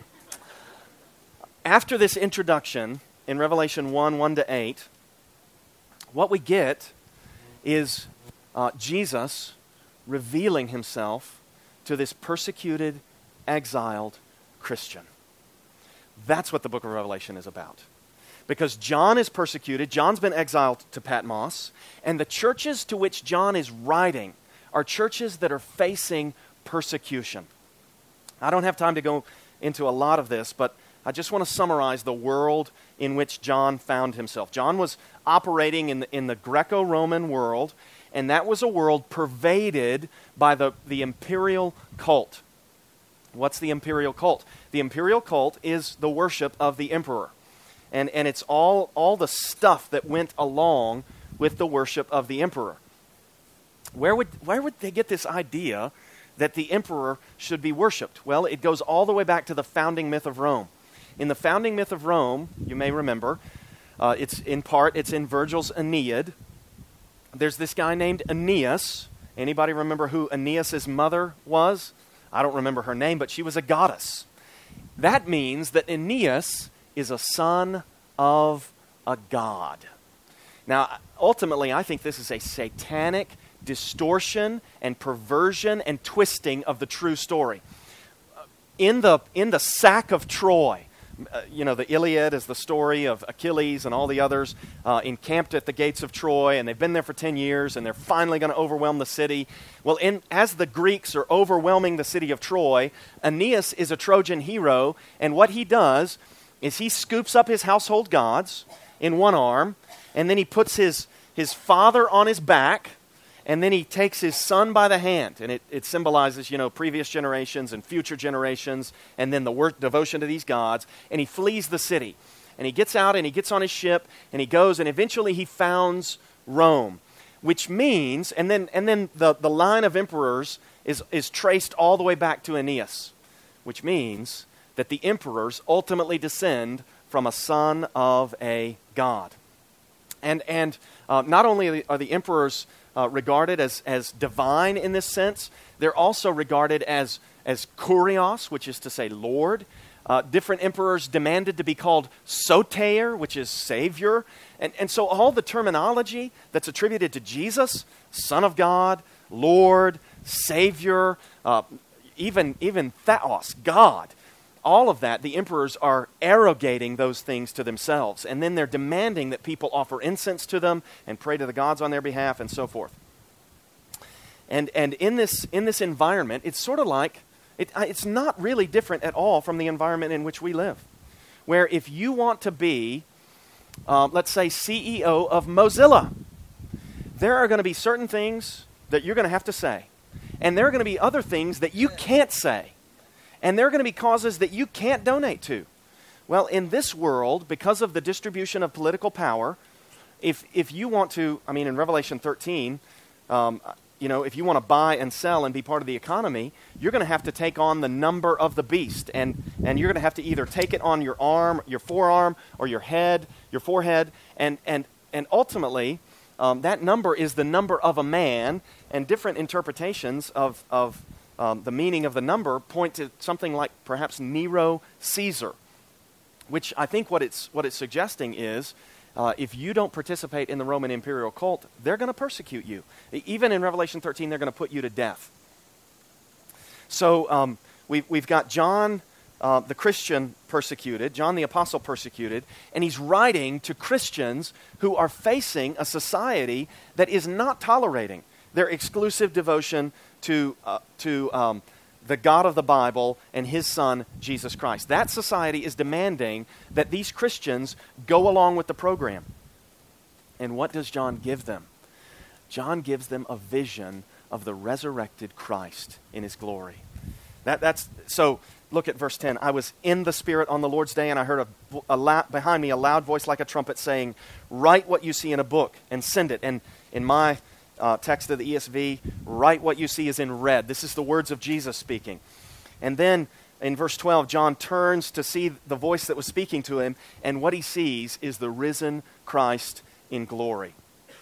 After this introduction in Revelation one, one to eight, what we get is uh, Jesus revealing himself to this persecuted, exiled Christian. That's what the book of Revelation is about. Because John is persecuted, John's been exiled to Patmos, and the churches to which John is writing are churches that are facing persecution. I don't have time to go into a lot of this, but I just want to summarize the world in which John found himself. John was operating in the, in the Greco-Roman world, and that was a world pervaded by the, the imperial cult. What's the imperial cult? The imperial cult is the worship of the emperor. And, and it's all, all the stuff that went along with the worship of the emperor. Where would, where would they get this idea that the emperor should be worshipped? Well, it goes all the way back to the founding myth of Rome. In the founding myth of Rome, you may remember, uh, it's in part, it's in Virgil's Aeneid. There's this guy named Aeneas. Anybody remember who Aeneas' mother was? I don't remember her name, but she was a goddess. That means that Aeneas is a son of a god. Now, ultimately, I think this is a satanic distortion and perversion and twisting of the true story. In the, in the sack of Troy, uh, you know, the Iliad is the story of Achilles and all the others uh, encamped at the gates of Troy, and they've been there for ten years, and they're finally going to overwhelm the city. Well, in, as the Greeks are overwhelming the city of Troy, Aeneas is a Trojan hero, and what he does is he scoops up his household gods in one arm, and then he puts his, his father on his back, and then he takes his son by the hand, and it, it symbolizes, you know, previous generations and future generations, and then the work, devotion to these gods, and he flees the city. And he gets out, and he gets on his ship, and he goes, and eventually he founds Rome, which means, and then and then the, the line of emperors is, is traced all the way back to Aeneas, which means that the emperors ultimately descend from a son of a god. And, and uh, not only are the, are the emperors Uh, regarded as, as divine in this sense, they're also regarded as, as kurios, which is to say Lord. Uh, different emperors demanded to be called soter, which is Savior. And, and so all the terminology that's attributed to Jesus, Son of God, Lord, Savior, uh, even, even Theos, God, all of that, the emperors are arrogating those things to themselves. And then they're demanding that people offer incense to them and pray to the gods on their behalf and so forth. And and in this in this environment, it's sort of like, it, it's not really different at all from the environment in which we live. Where if you want to be, um, let's say, C E O of Mozilla, there are going to be certain things that you're going to have to say. And there are going to be other things that you can't say. And there are going to be causes that you can't donate to. Well, in this world, because of the distribution of political power, if if you want to, I mean, in Revelation thirteen, um, you know, if you want to buy and sell and be part of the economy, you're going to have to take on the number of the beast. And, and you're going to have to either take it on your arm, your forearm, or your head, your forehead. And, and, and ultimately, um, that number is the number of a man, and different interpretations of, of Um, the meaning of the number point to something like perhaps Nero Caesar, which I think what it's what it's suggesting is uh, if you don't participate in the Roman imperial cult, they're going to persecute you. Even in Revelation thirteen, they're going to put you to death. So um, we've, we've got John uh, the Christian persecuted, John the Apostle persecuted, and he's writing to Christians who are facing a society that is not tolerating their exclusive devotion to uh, to um, the God of the Bible and His Son, Jesus Christ. That society is demanding that these Christians go along with the program. And what does John give them? John gives them a vision of the resurrected Christ in His glory. That, that's so. Look at verse ten. I was in the Spirit on the Lord's day, and I heard a, a la- behind me a loud voice like a trumpet saying, "Write what you see in a book and send it." And in my Uh, text of the E S V, write what you see is in red. This is the words of Jesus speaking. And then in verse twelve, John turns to see the voice that was speaking to him, and what he sees is the risen Christ in glory.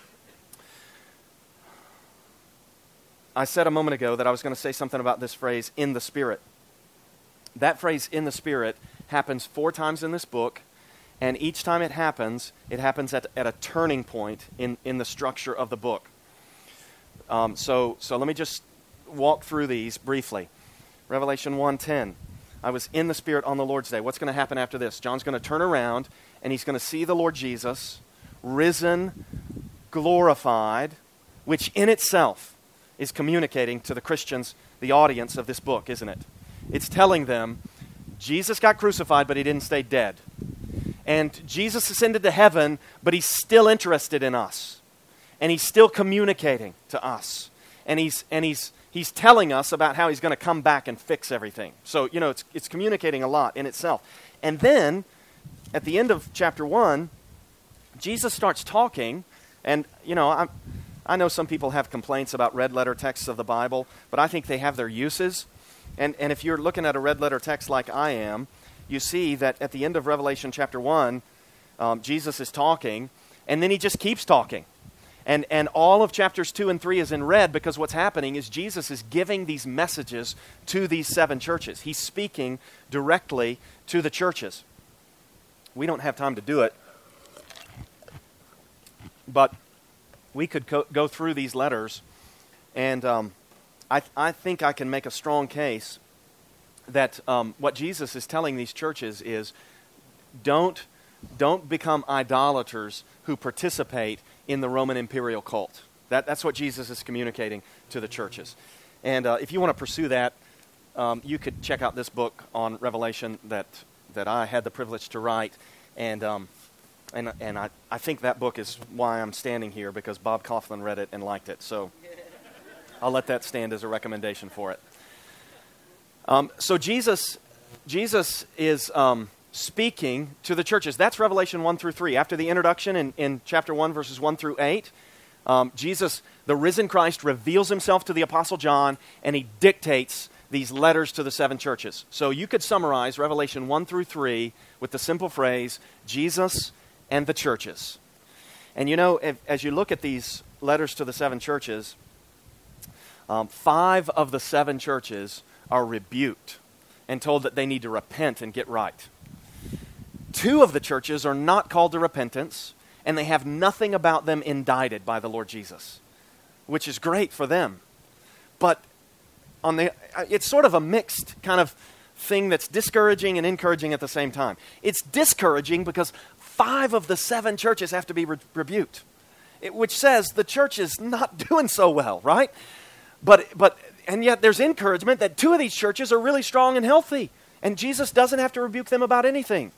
I said a moment ago that I was going to say something about this phrase, in the Spirit. That phrase, in the Spirit, happens four times in this book, and each time it happens, it happens at, at a turning point in, in the structure of the book. Um, so, so let me just walk through these briefly. Revelation one ten. I was in the Spirit on the Lord's day. What's going to happen after this? John's going to turn around, and he's going to see the Lord Jesus, risen, glorified, which in itself is communicating to the Christians, the audience of this book, isn't it? It's telling them, Jesus got crucified, but he didn't stay dead. And Jesus ascended to heaven, but he's still interested in us. And he's still communicating to us. And he's and he's he's telling us about how he's going to come back and fix everything. So, you know, it's it's communicating a lot in itself. And then, at the end of chapter one, Jesus starts talking. And, you know, I I know some people have complaints about red letter texts of the Bible, but I think they have their uses. And and if you're looking at a red letter text like I am, you see that at the end of Revelation chapter one, um, Jesus is talking, and then he just keeps talking. And and all of chapters two and three is in red because what's happening is Jesus is giving these messages to these seven churches. He's speaking directly to the churches. We don't have time to do it, but we could co- go through these letters, and um, I, I think I can make a strong case that um, what Jesus is telling these churches is don't, don't become idolaters who participate in the Roman imperial cult. That, that's what Jesus is communicating to the churches. And uh, if you want to pursue that, um, you could check out this book on Revelation that that I had the privilege to write. And um, and and I, I think that book is why I'm standing here, because Bob Kauflin read it and liked it. So I'll let that stand as a recommendation for it. Um, so Jesus, Jesus is um, speaking to the churches. That's Revelation one through three. After the introduction in, in chapter one, verses one through eight, um, Jesus, the risen Christ, reveals himself to the Apostle John, and he dictates these letters to the seven churches. So you could summarize Revelation one through three with the simple phrase, Jesus and the churches. And you know, if, as you look at these letters to the seven churches, um, five of the seven churches are rebuked and told that they need to repent and get right. Two of the churches are not called to repentance, and they have nothing about them indicted by the Lord Jesus, which is great for them. But on the, it's sort of a mixed kind of thing that's discouraging and encouraging at the same time. It's discouraging because five of the seven churches have to be re- rebuked, it, which says the church is not doing so well, right? But but and yet there's encouragement that two of these churches are really strong and healthy, and Jesus doesn't have to rebuke them about anything.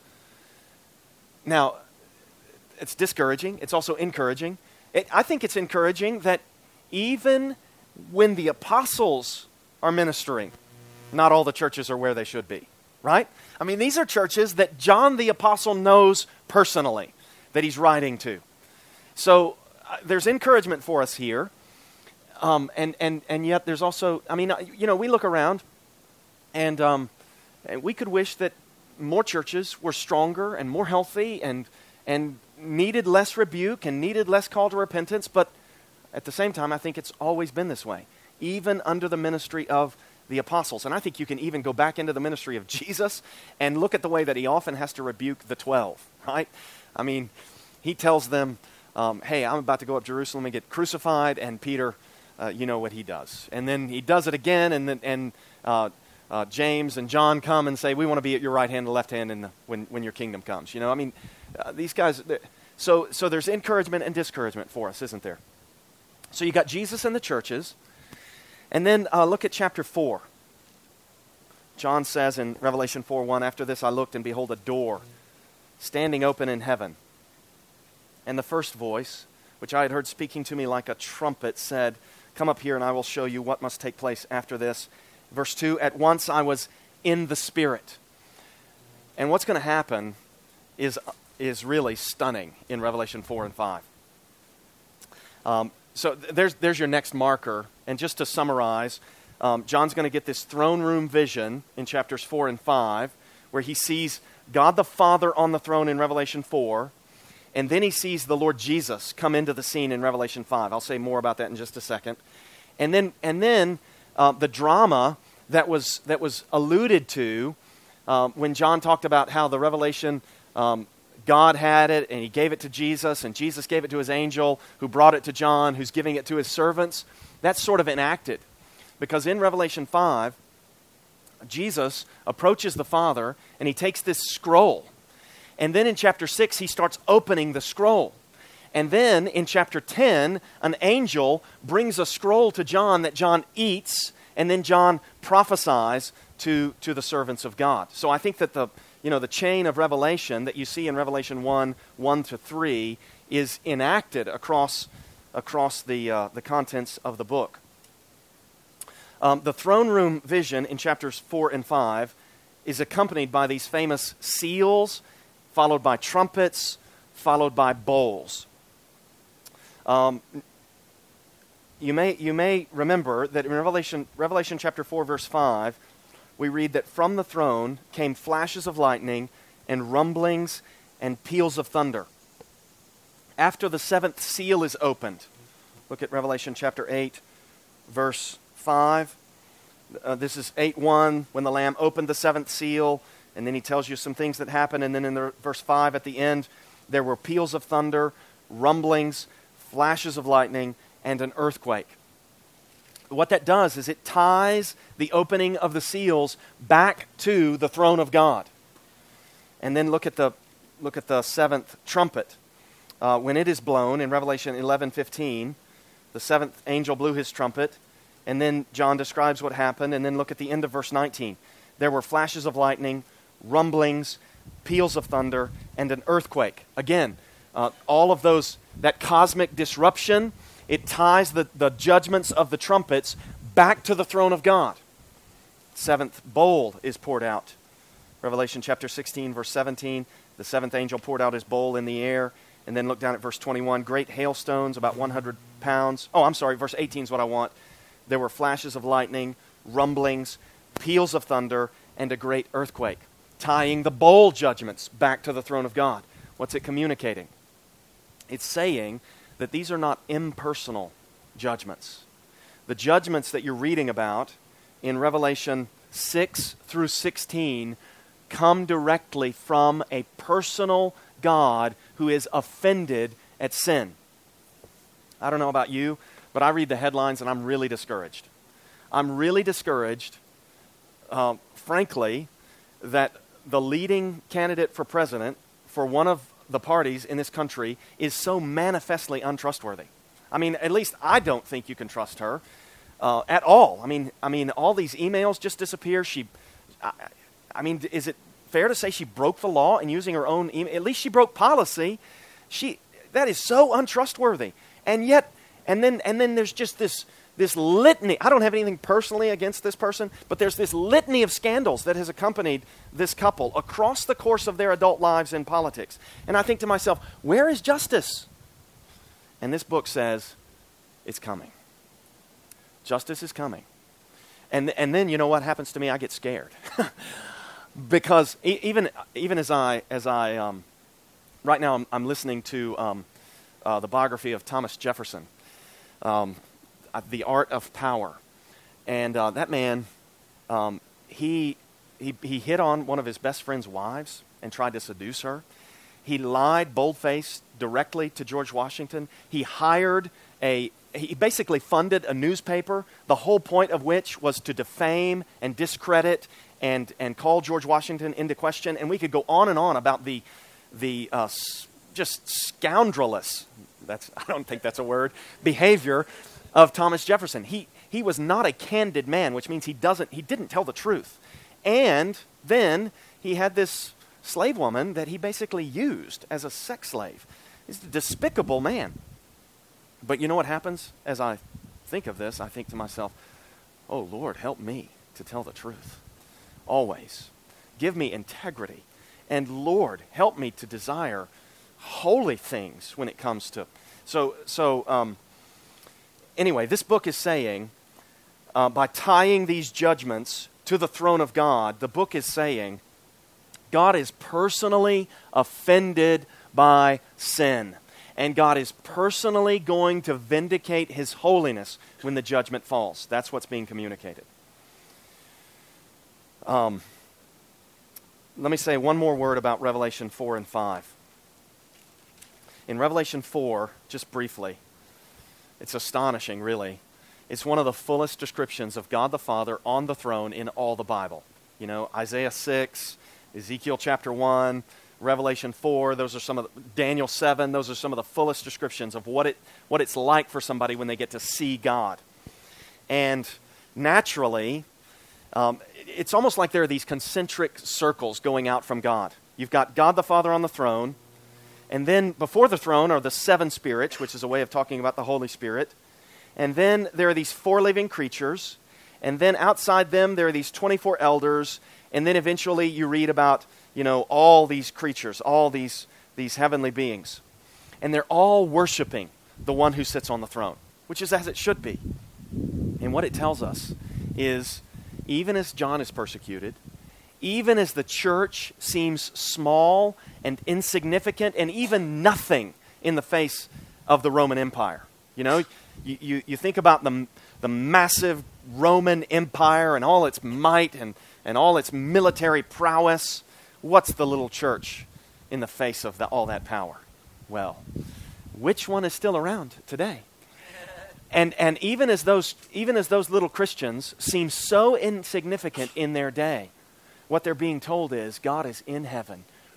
Now, it's discouraging. It's also encouraging. It, I think it's encouraging that even when the apostles are ministering, not all the churches are where they should be, right? I mean, these are churches that John the apostle knows personally, that he's writing to. So uh, there's encouragement for us here. Um, and, and, and yet there's also, I mean, you know, we look around and, um, and we could wish that more churches were stronger and more healthy and and needed less rebuke and needed less call to repentance. But at the same time, I think it's always been this way, even under the ministry of the apostles. And I think you can even go back into the ministry of Jesus and look at the way that he often has to rebuke the twelve, right? I mean, he tells them, um, hey, I'm about to go up Jerusalem and get crucified, and Peter, uh, you know what he does. And then he does it again, and then and uh, uh, James and John come and say, we want to be at your right hand and left hand in the, when, when your kingdom comes. You know, I mean, uh, these guys, so so there's encouragement and discouragement for us, isn't there? So you got Jesus and the churches. And then uh, look at chapter four. John says in Revelation four one, after this I looked, and behold a door standing open in heaven. And the first voice, which I had heard speaking to me like a trumpet, said, come up here and I will show you what must take place after this. Verse two, at once I was in the Spirit. And what's going to happen is, is really stunning in Revelation four and five. Um, so th- there's, there's your next marker. And just to summarize, um, John's going to get this throne room vision in chapters four and five, where he sees God the Father on the throne in Revelation four, and then he sees the Lord Jesus come into the scene in Revelation five. I'll say more about that in just a second. And then, and then uh, the drama that was that was alluded to um, when John talked about how the Revelation, um, God had it, and he gave it to Jesus, and Jesus gave it to his angel, who brought it to John, who's giving it to his servants. That's sort of enacted, because in Revelation five, Jesus approaches the Father, and he takes this scroll. And then in chapter six, he starts opening the scroll. And then in chapter ten, an angel brings a scroll to John that John eats, and then John prophesies to, to the servants of God. So I think that the, you know, the chain of revelation that you see in Revelation one, one to three is enacted across, across the, uh, the contents of the book. Um, the throne room vision in chapters four and five is accompanied by these famous seals, followed by trumpets, followed by bowls. Um, you may you may remember that in Revelation Revelation chapter four, verse five, we read that from the throne came flashes of lightning and rumblings and peals of thunder. After the seventh seal is opened, look at Revelation chapter eight, verse five. Uh, this is eight one, when the Lamb opened the seventh seal, and then he tells you some things that happened, and then in the, verse five at the end, there were peals of thunder, rumblings, flashes of lightning, and an earthquake. What that does is it ties the opening of the seals back to the throne of God. And then look at the look at the seventh trumpet. Uh, when it is blown in Revelation eleven fifteen, the seventh angel blew his trumpet, and then John describes what happened, and then look at the end of verse nineteen. There were flashes of lightning, rumblings, peals of thunder, and an earthquake. Again, uh, all of those, that cosmic disruption, it ties the, the judgments of the trumpets back to the throne of God. Seventh bowl is poured out. Revelation chapter sixteen, verse seventeen, the seventh angel poured out his bowl in the air. And then look down at verse twenty-one, great hailstones, about one hundred pounds. Oh, I'm sorry, verse eighteen is what I want. There were flashes of lightning, rumblings, peals of thunder, and a great earthquake, tying the bowl judgments back to the throne of God. What's it communicating? It's saying that these are not impersonal judgments. The judgments that you're reading about in Revelation six through sixteen come directly from a personal God who is offended at sin. I don't know about you, but I read the headlines and I'm really discouraged. I'm really discouraged, uh, frankly, that the leading candidate for president for one of the parties in this country is so manifestly untrustworthy. I mean, at least I don't think you can trust her uh, at all. I mean, I mean, all these emails just disappear. She, I, I mean, is it fair to say she broke the law in using her own email? At least she broke policy. She that is so untrustworthy. And yet, and then and then there's just this this litany. I don't have anything personally against this person, but there's this litany of scandals that has accompanied this couple across the course of their adult lives in politics. And I think to myself, where is justice? And this book says, it's coming. Justice is coming. And and then you know what happens to me? I get scared. Because e- even even as I as I um, right now I'm, I'm listening to um, uh, the biography of Thomas Jefferson, um, uh, The Art of Power, and uh, that man um, he he he hit on one of his best friend's wives and tried to seduce her. He lied bold-faced directly to George Washington. He hired a he basically funded a newspaper, the whole point of which was to defame and discredit and and call George Washington into question. And we could go on and on about the the uh, s- just scoundrelous, that's I don't think that's a word, behavior of Thomas Jefferson. He he was not a candid man, which means he doesn't he didn't tell the truth. And then he had this slave woman that he basically used as a sex slave. He's a despicable man. But you know what happens as I think of this? I think to myself, oh, Lord, help me to tell the truth. Always. Give me integrity. And Lord, help me to desire holy things when it comes to... So, so um, anyway, this book is saying, uh, by tying these judgments to the throne of God, the book is saying, God is personally offended by sin. And God is personally going to vindicate His holiness when the judgment falls. That's what's being communicated. Um, let me say one more word about Revelation four and five. In Revelation four, just briefly, it's astonishing, really. It's one of the fullest descriptions of God the Father on the throne in all the Bible. You know, Isaiah six, Ezekiel chapter one, Revelation four, those are some of the, Daniel seven, those are some of the fullest descriptions of what it what it's like for somebody when they get to see God. And naturally, um, it's almost like there are these concentric circles going out from God. You've got God the Father on the throne, and then before the throne are the seven spirits, which is a way of talking about the Holy Spirit. And then there are these four living creatures, and then outside them there are these twenty-four elders, and then eventually you read about, you know, all these creatures, all these, these heavenly beings. And they're all worshiping the one who sits on the throne, which is as it should be. And what it tells us is, even as John is persecuted, even as the church seems small and insignificant and even nothing in the face of the Roman Empire. You know, you, you, you think about the, the massive Roman Empire and all its might and, and all its military prowess. What's the little church in the face of the, all that power? Well, which one is still around today? And and even as those even as those little Christians seem so insignificant in their day, what they're being told is God is in heaven,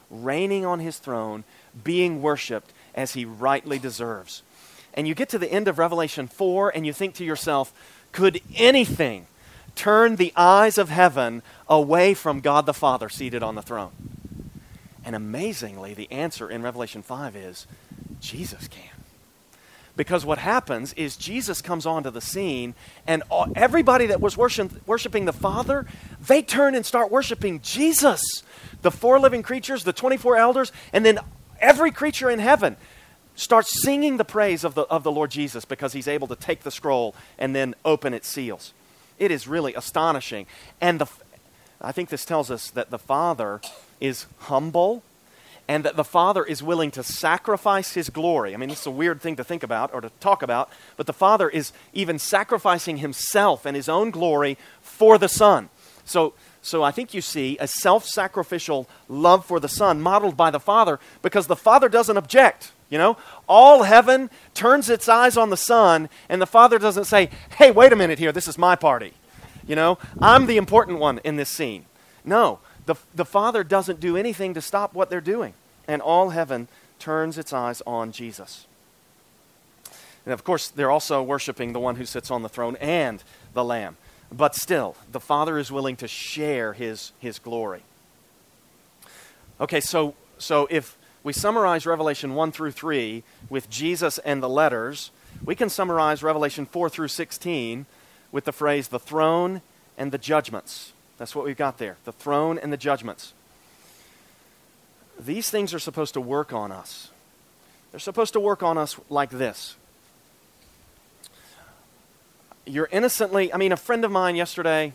reigning on his throne, being worshiped as he rightly deserves. And you get to the end of Revelation four and you think to yourself, could anything turn the eyes of heaven away from God the Father seated on the throne? And amazingly, the answer in Revelation five is Jesus can. Because what happens is Jesus comes onto the scene, and all, everybody that was worship, worshiping the Father, they turn and start worshiping Jesus. The four living creatures, the twenty-four elders, and then every creature in heaven starts singing the praise of the, of the Lord Jesus because he's able to take the scroll and then open its seals. It is really astonishing. And the, I think this tells us that the Father is humble, and that the Father is willing to sacrifice his glory. I mean, it's a weird thing to think about or to talk about, but the Father is even sacrificing himself and his own glory for the Son. So, so I think you see a self-sacrificial love for the Son modeled by the Father, because the Father doesn't object. You know, all heaven turns its eyes on the Son, and the Father doesn't say, hey, wait a minute here, this is my party. You know, I'm the important one in this scene. No. The, the Father doesn't do anything to stop what they're doing. And all heaven turns its eyes on Jesus. And of course, they're also worshiping the one who sits on the throne and the Lamb. But still, the Father is willing to share his, his glory. Okay, so, so if we summarize Revelation one through three with Jesus and the letters, we can summarize Revelation four through sixteen with the phrase, the throne and the judgments. That's what we've got there, the throne and the judgments. These things are supposed to work on us. They're supposed to work on us like this. You're innocently, I mean, a friend of mine yesterday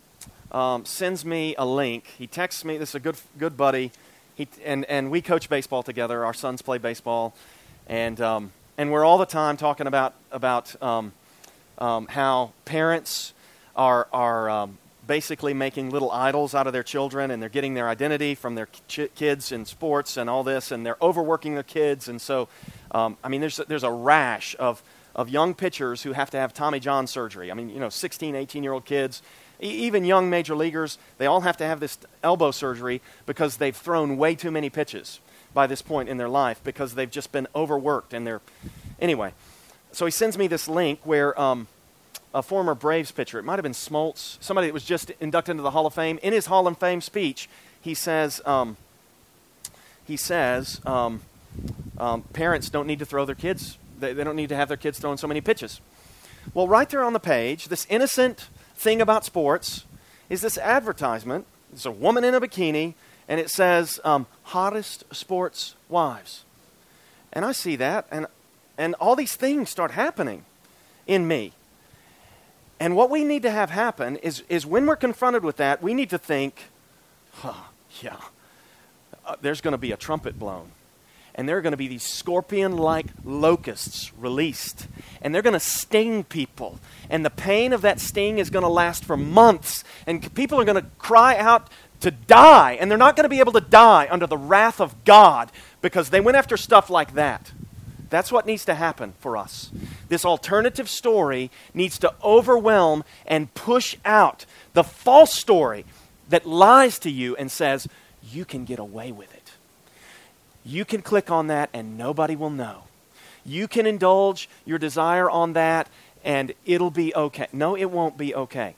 um, sends me a link. He texts me, this is a good good buddy, he, and, and we coach baseball together. Our sons play baseball, and um, and we're all the time talking about, about um, um, how parents are, are um, basically making little idols out of their children, and they're getting their identity from their ch- kids in sports and all this, and they're overworking their kids. And so, um, I mean, there's a, there's a rash of, of young pitchers who have to have Tommy John surgery. I mean, you know, sixteen, eighteen-year-old kids, e- even young major leaguers, they all have to have this elbow surgery because they've thrown way too many pitches by this point in their life because they've just been overworked. And they're, anyway, so he sends me this link where Um, a former Braves pitcher, it might have been Smoltz, somebody that was just inducted into the Hall of Fame. In his Hall of Fame speech, he says, um, he says, um, um, parents don't need to throw their kids, they, they don't need to have their kids throwing so many pitches. Well, right there on the page, this innocent thing about sports is this advertisement. It's a woman in a bikini, and it says, um, hottest sports wives. And I see that, and and all these things start happening in me. And what we need to have happen is, is when we're confronted with that, we need to think, huh, yeah, uh, there's going to be a trumpet blown. And there are going to be these scorpion-like locusts released. And they're going to sting people. And the pain of that sting is going to last for months. And people are going to cry out to die. And they're not going to be able to die under the wrath of God because they went after stuff like that. That's what needs to happen for us. This alternative story needs to overwhelm and push out the false story that lies to you and says, you can get away with it. You can click on that and nobody will know. You can indulge your desire on that and it'll be okay. No, it won't be okay.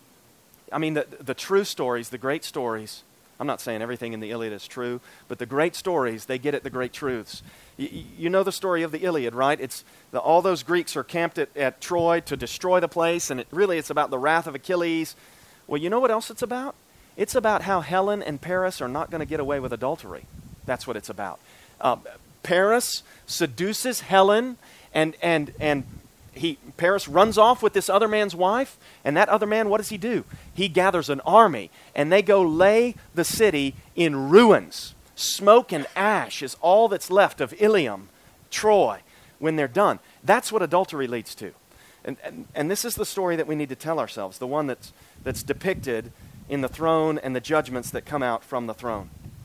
I mean, the, the true stories, the great stories, I'm not saying everything in the Iliad is true, but the great stories, they get at the great truths. You, you know the story of the Iliad, right? It's the, all those Greeks are camped at, at Troy to destroy the place, and it really it's about the wrath of Achilles. Well, you know what else it's about? It's about how Helen and Paris are not going to get away with adultery. That's what it's about. Uh, Paris seduces Helen, and and and he Paris runs off with this other man's wife, and that other man, what does he do? He gathers an army, and they go lay the city in ruins. Smoke and ash is all that's left of Ilium, Troy, when they're done. That's what adultery leads to. And, and, and this is the story that we need to tell ourselves, the one that's, that's depicted in the throne and the judgments that come out from the throne.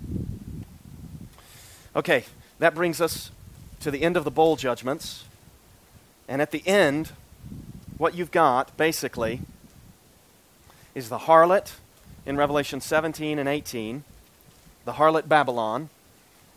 Okay, that brings us to the end of the bowl judgments. And at the end, what you've got, basically, is the harlot in Revelation seventeen and eighteen, the harlot Babylon,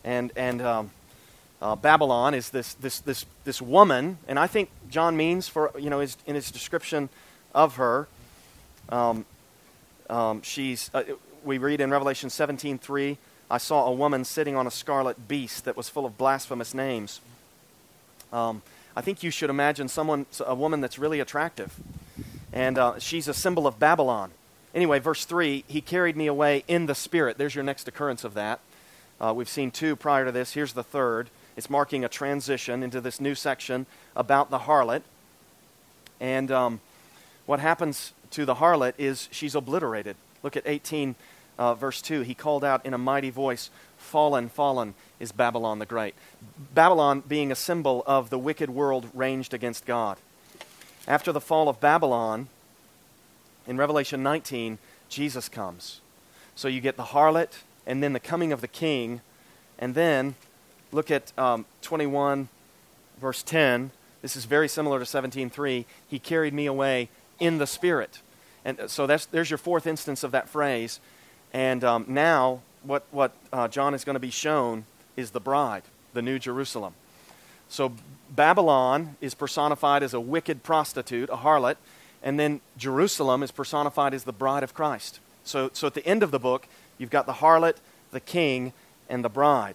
And and um, uh, Babylon is this this this this woman, and I think John means for you know his, in his description of her. Um, um, she's uh, we read in Revelation seventeen three, I saw a woman sitting on a scarlet beast that was full of blasphemous names. Um, I think you should imagine someone, a woman that's really attractive. And uh, she's a symbol of Babylon. Anyway, verse three, he carried me away in the Spirit. There's your next occurrence of that. Uh, we've seen two prior to this. Here's the third. It's marking a transition into this new section about the harlot. And um, what happens to the harlot is she's obliterated. Look at eighteen, uh, verse two. He called out in a mighty voice, "Fallen, fallen is Babylon the Great." Babylon being a symbol of the wicked world ranged against God. After the fall of Babylon, in Revelation nineteen, Jesus comes. So you get the harlot, and then the coming of the king, and then look at um, twenty-one, verse ten. This is very similar to seventeen three. He carried me away in the Spirit. And so that's there's your fourth instance of that phrase. And um, now what, what uh, John is going to be shown is the bride, the New Jerusalem. So Babylon is personified as a wicked prostitute, a harlot, and then Jerusalem is personified as the bride of Christ. So, so at the end of the book, you've got the harlot, the king, and the bride.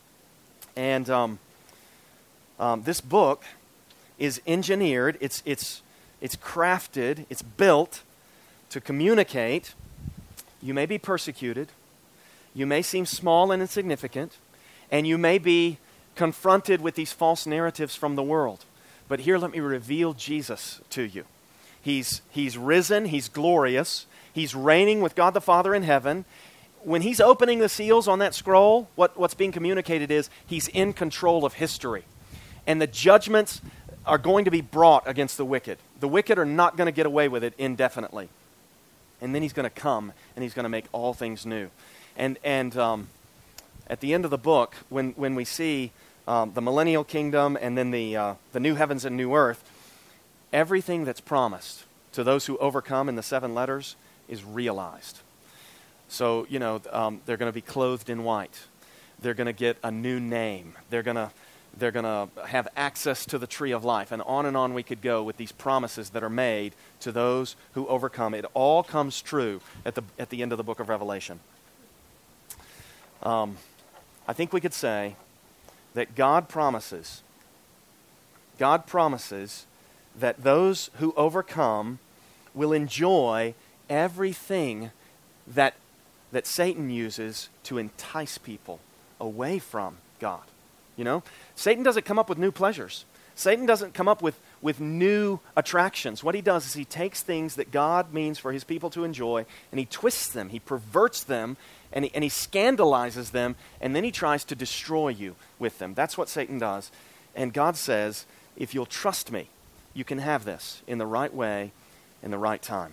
And um, um, this book is engineered, it's, it's, it's crafted, it's built to communicate. You may be persecuted, you may seem small and insignificant, and you may be confronted with these false narratives from the world. But here, let me reveal Jesus to you. He's, he's risen, he's glorious, he's reigning with God the Father in heaven. When he's opening the seals on that scroll, what, what's being communicated is he's in control of history. And the judgments are going to be brought against the wicked. The wicked are not going to get away with it indefinitely. And then he's going to come and he's going to make all things new. And and um, at the end of the book, when, when we see um, the millennial kingdom and then the uh, the new heavens and new earth, everything that's promised to those who overcome in the seven letters is realized. So, you know, um, they're going to be clothed in white. They're going to get a new name. They're going to they're going to have access to the tree of life. And on and on we could go with these promises that are made to those who overcome. It all comes true at the at the end of the book of Revelation. Um, I think we could say that God promises, God promises that those who overcome will enjoy everything that that Satan uses to entice people away from God. You know, Satan doesn't come up with new pleasures. Satan doesn't come up with, with new attractions. What he does is he takes things that God means for his people to enjoy and he twists them, he perverts them, and he, and he scandalizes them, and then he tries to destroy you with them. That's what Satan does. And God says, if you'll trust me, you can have this in the right way, in the right time.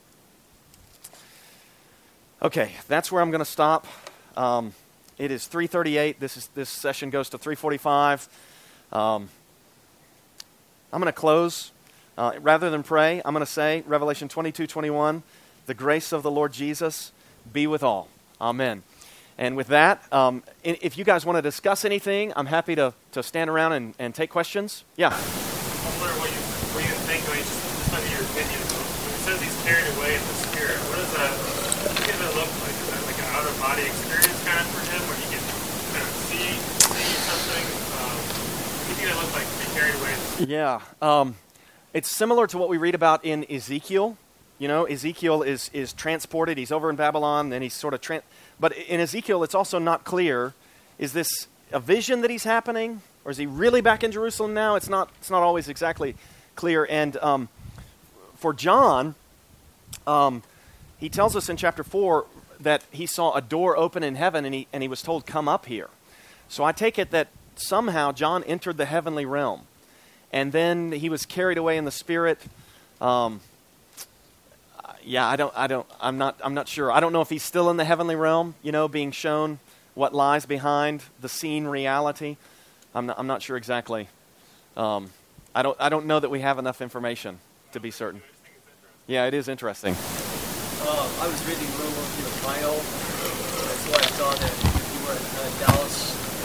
Okay, that's where I'm going to stop. Um, it is three thirty-eight. This is this session goes to three forty-five. Um, I'm going to close. Uh, rather than pray, I'm going to say Revelation twenty-two twenty-one, the grace of the Lord Jesus be with all. Amen. And with that, um, if you guys want to discuss anything, I'm happy to, to stand around and, and take questions. Yeah. I was wondering what you, what you think, I mean, just, just under your opinion. When it says he's carried away in the Spirit, what does that, what does that look like? Is that like an out-of-body experience kind of for him, where he can kind of see, see something? Um, what do you think that looks like to be carried away in the Spirit? Yeah. Um, it's similar to what we read about in Ezekiel. You know, Ezekiel is, is transported. He's over in Babylon, and he's sort of... Tra- but in Ezekiel, it's also not clear, is this a vision that he's happening? Or is he really back in Jerusalem now? It's not It's not always exactly clear. And um, for John, um, he tells us in chapter four that he saw a door open in heaven, and he, and he was told, come up here. So I take it that somehow John entered the heavenly realm. And then he was carried away in the Spirit. Um Yeah, I don't, I don't, I'm not, I'm not sure. I don't know if he's still in the heavenly realm, you know, being shown what lies behind the seen reality. I'm not, I'm not sure exactly. Um, I don't, I don't know that we have enough information to be certain. Yeah, it is interesting. Uh, I was reading a little, you know, bio. That's why I saw that you were in uh, Dallas, uh,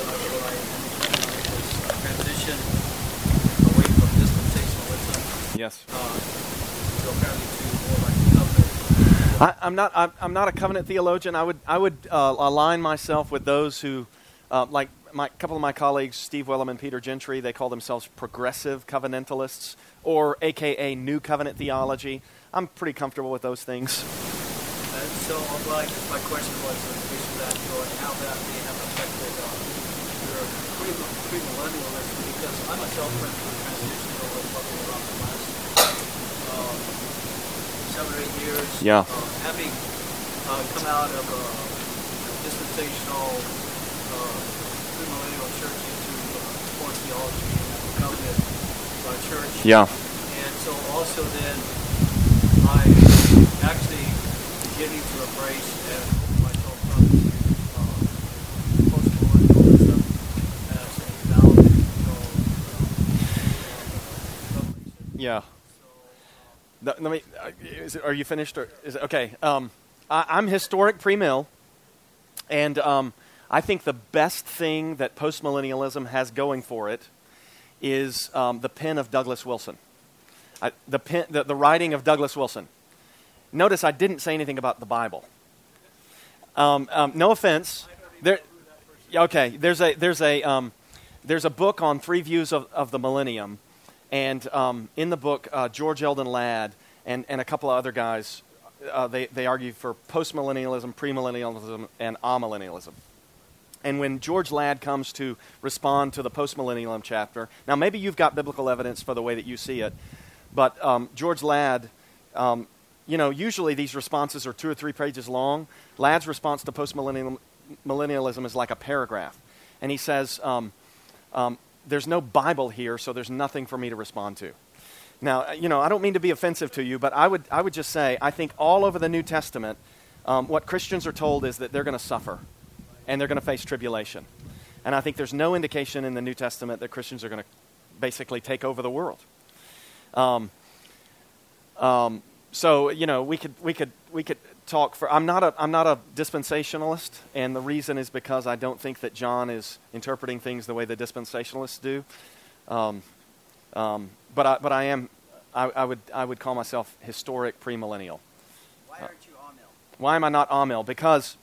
I realized this transition away from dispensationalism. Yes. Uh, so apparently to more like covenant. I, I'm not. I'm, I'm not a covenant theologian. I would. I would uh, align myself with those who, uh, like my a couple of my colleagues, Steve Wellum and Peter Gentry. They call themselves progressive covenantalists, or A K A New Covenant theology. I'm pretty comfortable with those things. And so, well, I guess my question was in relation to that, so, and how that may have affected uh, your pre- premillennialism, because I myself went through a transition over probably around the last um, seven or eight years. Yeah. Uh, having uh, come out of a dispensational uh, premillennial church into uh, Reformed theology and a covenant uh, church. Yeah. And so also then I actually beginning to embrace and open myself up to uh, post-colonialism as a valid, you know, uh, Yeah. so, No, let me. Uh, is it, are you finished? Or is it okay? Um, I, I'm historic pre-mill, and um, I think the best thing that postmillennialism has going for it is um, the pen of Douglas Wilson. I, the, pen, the the writing of Douglas Wilson. Notice I didn't say anything about the Bible. Um, um, no offense. There, okay. There's a there's a um, there's a book on three views of, of the millennium, and um, in the book, uh, George Eldon Ladd and, and a couple of other guys, uh, they they argue for postmillennialism, premillennialism, and amillennialism. And when George Ladd comes to respond to the postmillennialism chapter, now maybe you've got biblical evidence for the way that you see it, but um, George Ladd. Um, You know, usually these responses are two or three pages long. Ladd's response to postmillennialism is like a paragraph. And he says, um, um, there's no Bible here, so there's nothing for me to respond to. Now, you know, I don't mean to be offensive to you, but I would, I would just say, I think all over the New Testament, um, what Christians are told is that they're going to suffer and they're going to face tribulation. And I think there's no indication in the New Testament that Christians are going to basically take over the world. Um, um, So you know we could we could we could talk for. I'm not a I'm not a dispensationalist, and the reason is because I don't think that John is interpreting things the way the dispensationalists do. Um, um, but I but I am I, I would I would call myself historic premillennial. why aren't you Amil? Why am I not Amil? Because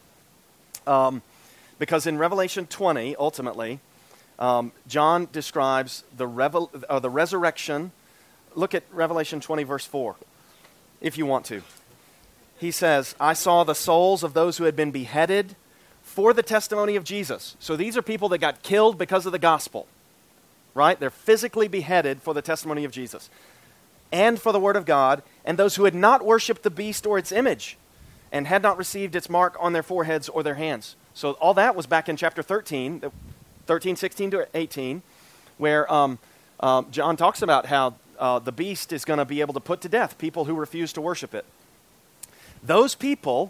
um, because in Revelation twenty, ultimately, um, John describes the revel uh, the resurrection. Look at Revelation twenty, verse four. If you want to. He says, I saw the souls of those who had been beheaded for the testimony of Jesus. So these are people that got killed because of the gospel, right? They're physically beheaded for the testimony of Jesus and for the word of God, and those who had not worshipped the beast or its image and had not received its mark on their foreheads or their hands. So all that was back in chapter thirteen, thirteen, sixteen to eighteen, where um, um, John talks about how Uh, the beast is going to be able to put to death people who refuse to worship it. Those people,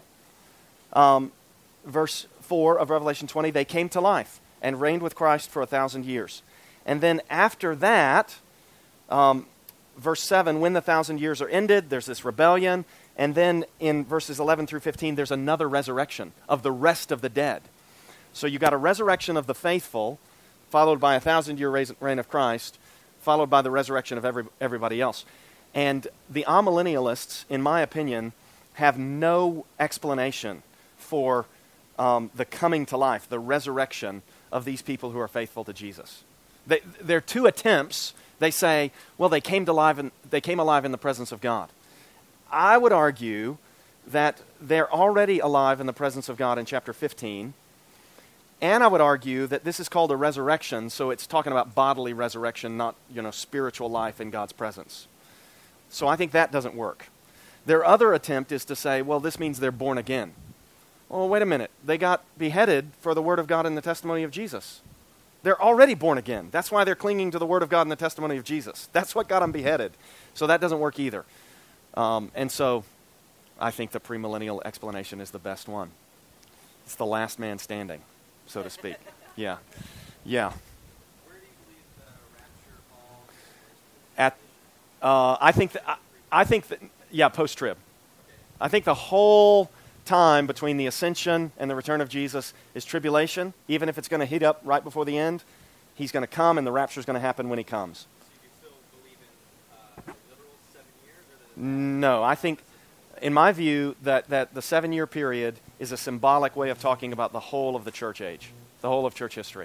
um, verse four of Revelation twenty, they came to life and reigned with Christ for a thousand years. And then after that, um, verse seven, when the thousand years are ended, there's this rebellion. And then in verses eleven through fifteen, there's another resurrection of the rest of the dead. So you got a resurrection of the faithful, followed by a thousand-year reign of Christ, followed by the resurrection of every, everybody else. And the amillennialists, in my opinion, have no explanation for um, the coming to life, the resurrection of these people who are faithful to Jesus. They, they're two attempts. They say, well, they came to life in, they came alive in the presence of God. I would argue that they're already alive in the presence of God in chapter fifteen. And I would argue that this is called a resurrection, so it's talking about bodily resurrection, not, you know, spiritual life in God's presence. So I think that doesn't work. Their other attempt is to say, well, this means they're born again. Well, wait a minute. They got beheaded for the word of God and the testimony of Jesus. They're already born again. That's why they're clinging to the word of God and the testimony of Jesus. That's what got them beheaded. So that doesn't work either. Um, and so I think the premillennial explanation is the best one. It's the last man standing, so to speak. Yeah. Yeah. Where do you believe the rapture falls? At, uh, I think that, I, I think that, yeah, post-trib. Okay. I think the whole time between the ascension and the return of Jesus is tribulation, even if it's going to heat up right before the end. He's going to come, and the rapture is going to happen when he comes. So you still believe in uh, literal seven years? Or the No, I think, in my view, that, that the seven-year period is a symbolic way of talking about the whole of the church age, the whole of church history.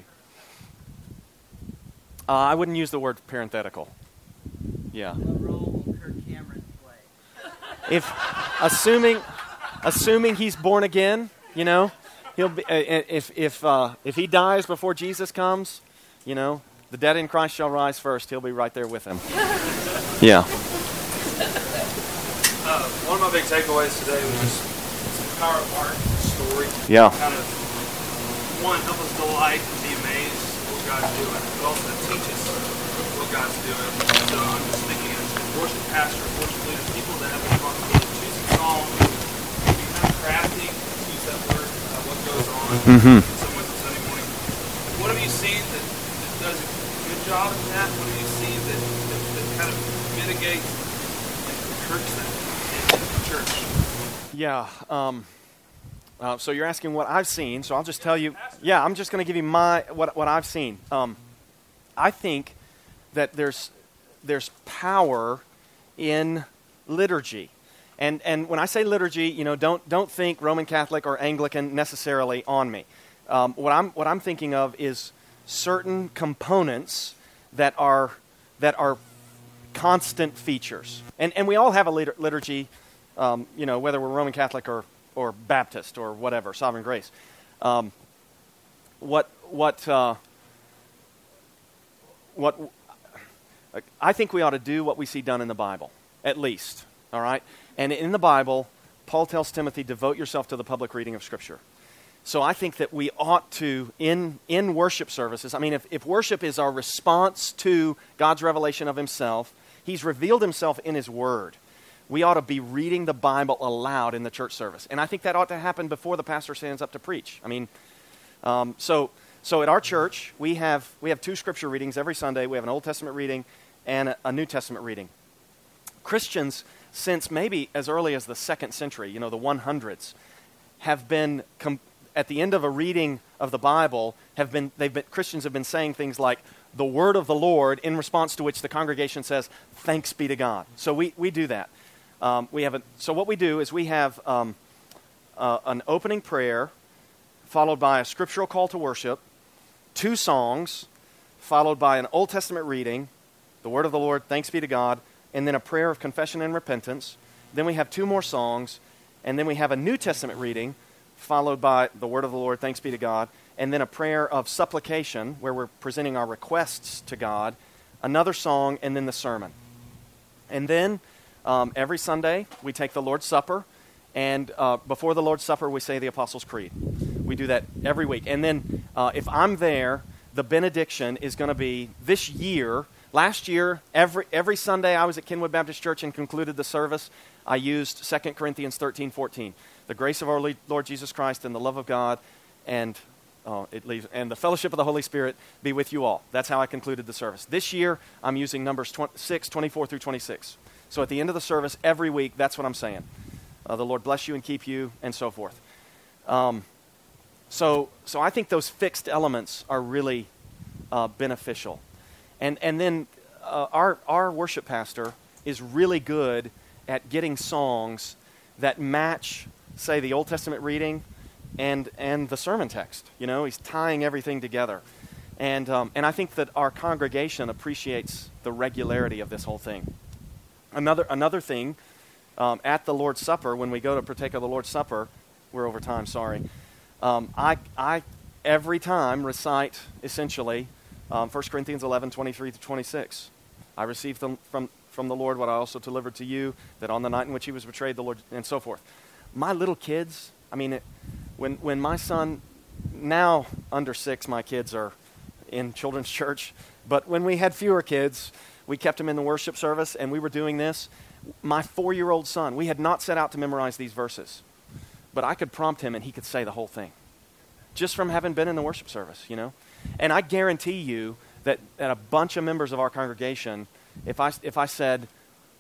Uh, I wouldn't use the word parenthetical. Yeah. What role will Kirk Cameron play? If, assuming, assuming he's born again, you know, he'll be. Uh, if if uh, if he dies before Jesus comes, you know, the dead in Christ shall rise first. He'll be right there with him. Yeah. Uh, one of my big takeaways today was just the power of art, story. Yeah. Kind of, one, help us delight and be amazed at what God's doing, but also teach us what God's doing. So I'm just thinking as worship pastors, worship leaders, people that have the responsibility of choosing songs, be kind of crafty, use that word, uh, what goes on Mm-hmm. in some ways on Sunday morning. What have you seen that, that does a good job in that? What have you seen that, that, that kind of mitigates and encourages that in the church? Yeah. Um, uh, so you're asking what I've seen. So I'll just tell you. Yeah, I'm just going to give you my what what I've seen. Um, I think that there's there's power in liturgy, and and when I say liturgy, you know, don't don't think Roman Catholic or Anglican necessarily on me. Um, what I'm what I'm thinking of is certain components that are that are constant features, and and we all have a litur- liturgy. Um, you know, whether we're Roman Catholic or, or Baptist or whatever, Sovereign Grace. Um, what what uh, what I think we ought to do what we see done in the Bible, at least. All right, and in the Bible, Paul tells Timothy, "Devote yourself to the public reading of Scripture." So I think that we ought to, in in worship services. I mean, if if worship is our response to God's revelation of Himself, He's revealed Himself in His Word. We ought to be reading the Bible aloud in the church service. And I think that ought to happen before the pastor stands up to preach. I mean, um, so so at our church, we have we have two scripture readings every Sunday. We have an Old Testament reading and a, a New Testament reading. Christians, since maybe as early as the second century, you know, the hundreds, have been, com- at the end of a reading of the Bible, have been they've been Christians have been saying things like, the word of the Lord, in response to which the congregation says, thanks be to God. So we, we do that. Um, we have a, so what we do is we have um, uh, an opening prayer followed by a scriptural call to worship, two songs, followed by an Old Testament reading, the word of the Lord, thanks be to God, and then a prayer of confession and repentance. Then we have two more songs, and then we have a New Testament reading followed by the word of the Lord, thanks be to God, and then a prayer of supplication where we're presenting our requests to God, another song, and then the sermon. And then Um, every Sunday, we take the Lord's Supper, and uh, before the Lord's Supper, we say the Apostles' Creed. We do that every week. And then uh, if I'm there, the benediction is going to be this year. Last year, every every Sunday I was at Kenwood Baptist Church and concluded the service, I used Second Corinthians thirteen fourteen. The grace of our Lord Jesus Christ and the love of God and oh, it leaves, and the fellowship of the Holy Spirit be with you all. That's how I concluded the service. This year, I'm using Numbers six, twenty-four through twenty-six. So at the end of the service, every week, that's what I'm saying. Uh, the Lord bless you and keep you, and so forth. Um, so so I think those fixed elements are really uh, beneficial. And and then uh, our our worship pastor is really good at getting songs that match, say, the Old Testament reading and and the sermon text. You know, he's tying everything together. And um, and I think that our congregation appreciates the regularity of this whole thing. Another another thing, um, at the Lord's Supper, when we go to partake of the Lord's Supper, we're over time, sorry. Um, I, I, every time, recite, essentially, um, First Corinthians eleven, twenty-three to twenty-six. I received them from, from the Lord what I also delivered to you, that on the night in which he was betrayed, the Lord, and so forth. My little kids, I mean, it, when when my son, now under six, my kids are in children's church, but when we had fewer kids, we kept him in the worship service, and we were doing this. My four-year-old son, we had not set out to memorize these verses, but I could prompt him, and he could say the whole thing, just from having been in the worship service, you know. And I guarantee you that, that a bunch of members of our congregation, if I if I said,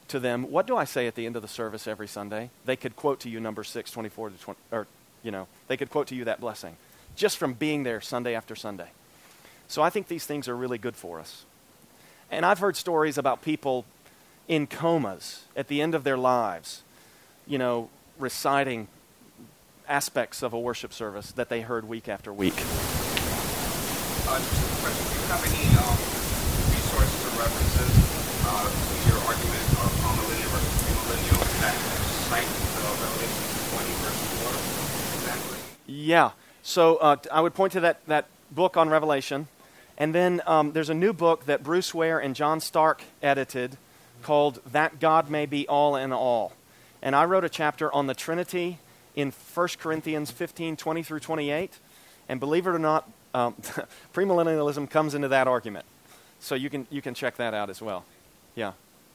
to them, what do I say at the end of the service every Sunday? They could quote to you Numbers six, twenty-four to twenty, or, you know, they could quote to you that blessing just from being there Sunday after Sunday. So I think these things are really good for us. And I've heard stories about people in comas at the end of their lives, you know, reciting aspects of a worship service that they heard week after week. Uh, just a question. Do you have any um, resources or references uh, to your argument of amillennial versus premillennial that cite the Revelation twenty verse four exactly? Yeah. So uh, I would point to that, that book on Revelation. And then um, there's a new book that Bruce Ware and John Stark edited called That God May Be All in All. And I wrote a chapter on the Trinity in First Corinthians fifteen, twenty through twenty-eight. And believe it or not, um, premillennialism comes into that argument. So you can you can check that out as well. Yeah.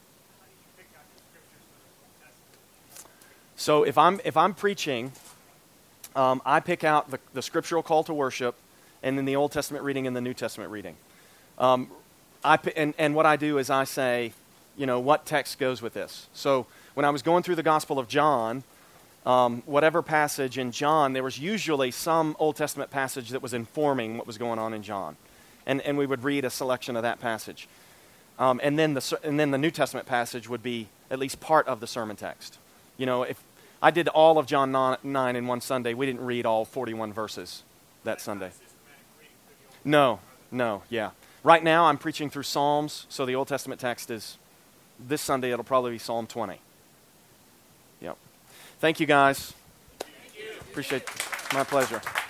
So if I'm if I'm preaching, um, I pick out the, the scriptural call to worship, and then the Old Testament reading and the New Testament reading. Um, I and and what I do is I say, you know, what text goes with this. So when I was going through the Gospel of John, um, whatever passage in John, there was usually some Old Testament passage that was informing what was going on in John, and and we would read a selection of that passage, um, and then the and then the New Testament passage would be at least part of the sermon text. You know, if I did all of John nine in one Sunday, we didn't read all forty-one verses that Sunday. No, no, yeah. Right now I'm preaching through Psalms, so the Old Testament text is, this Sunday it'll probably be Psalm twenty. Yep. Thank you, guys. Thank you. Appreciate it. My pleasure.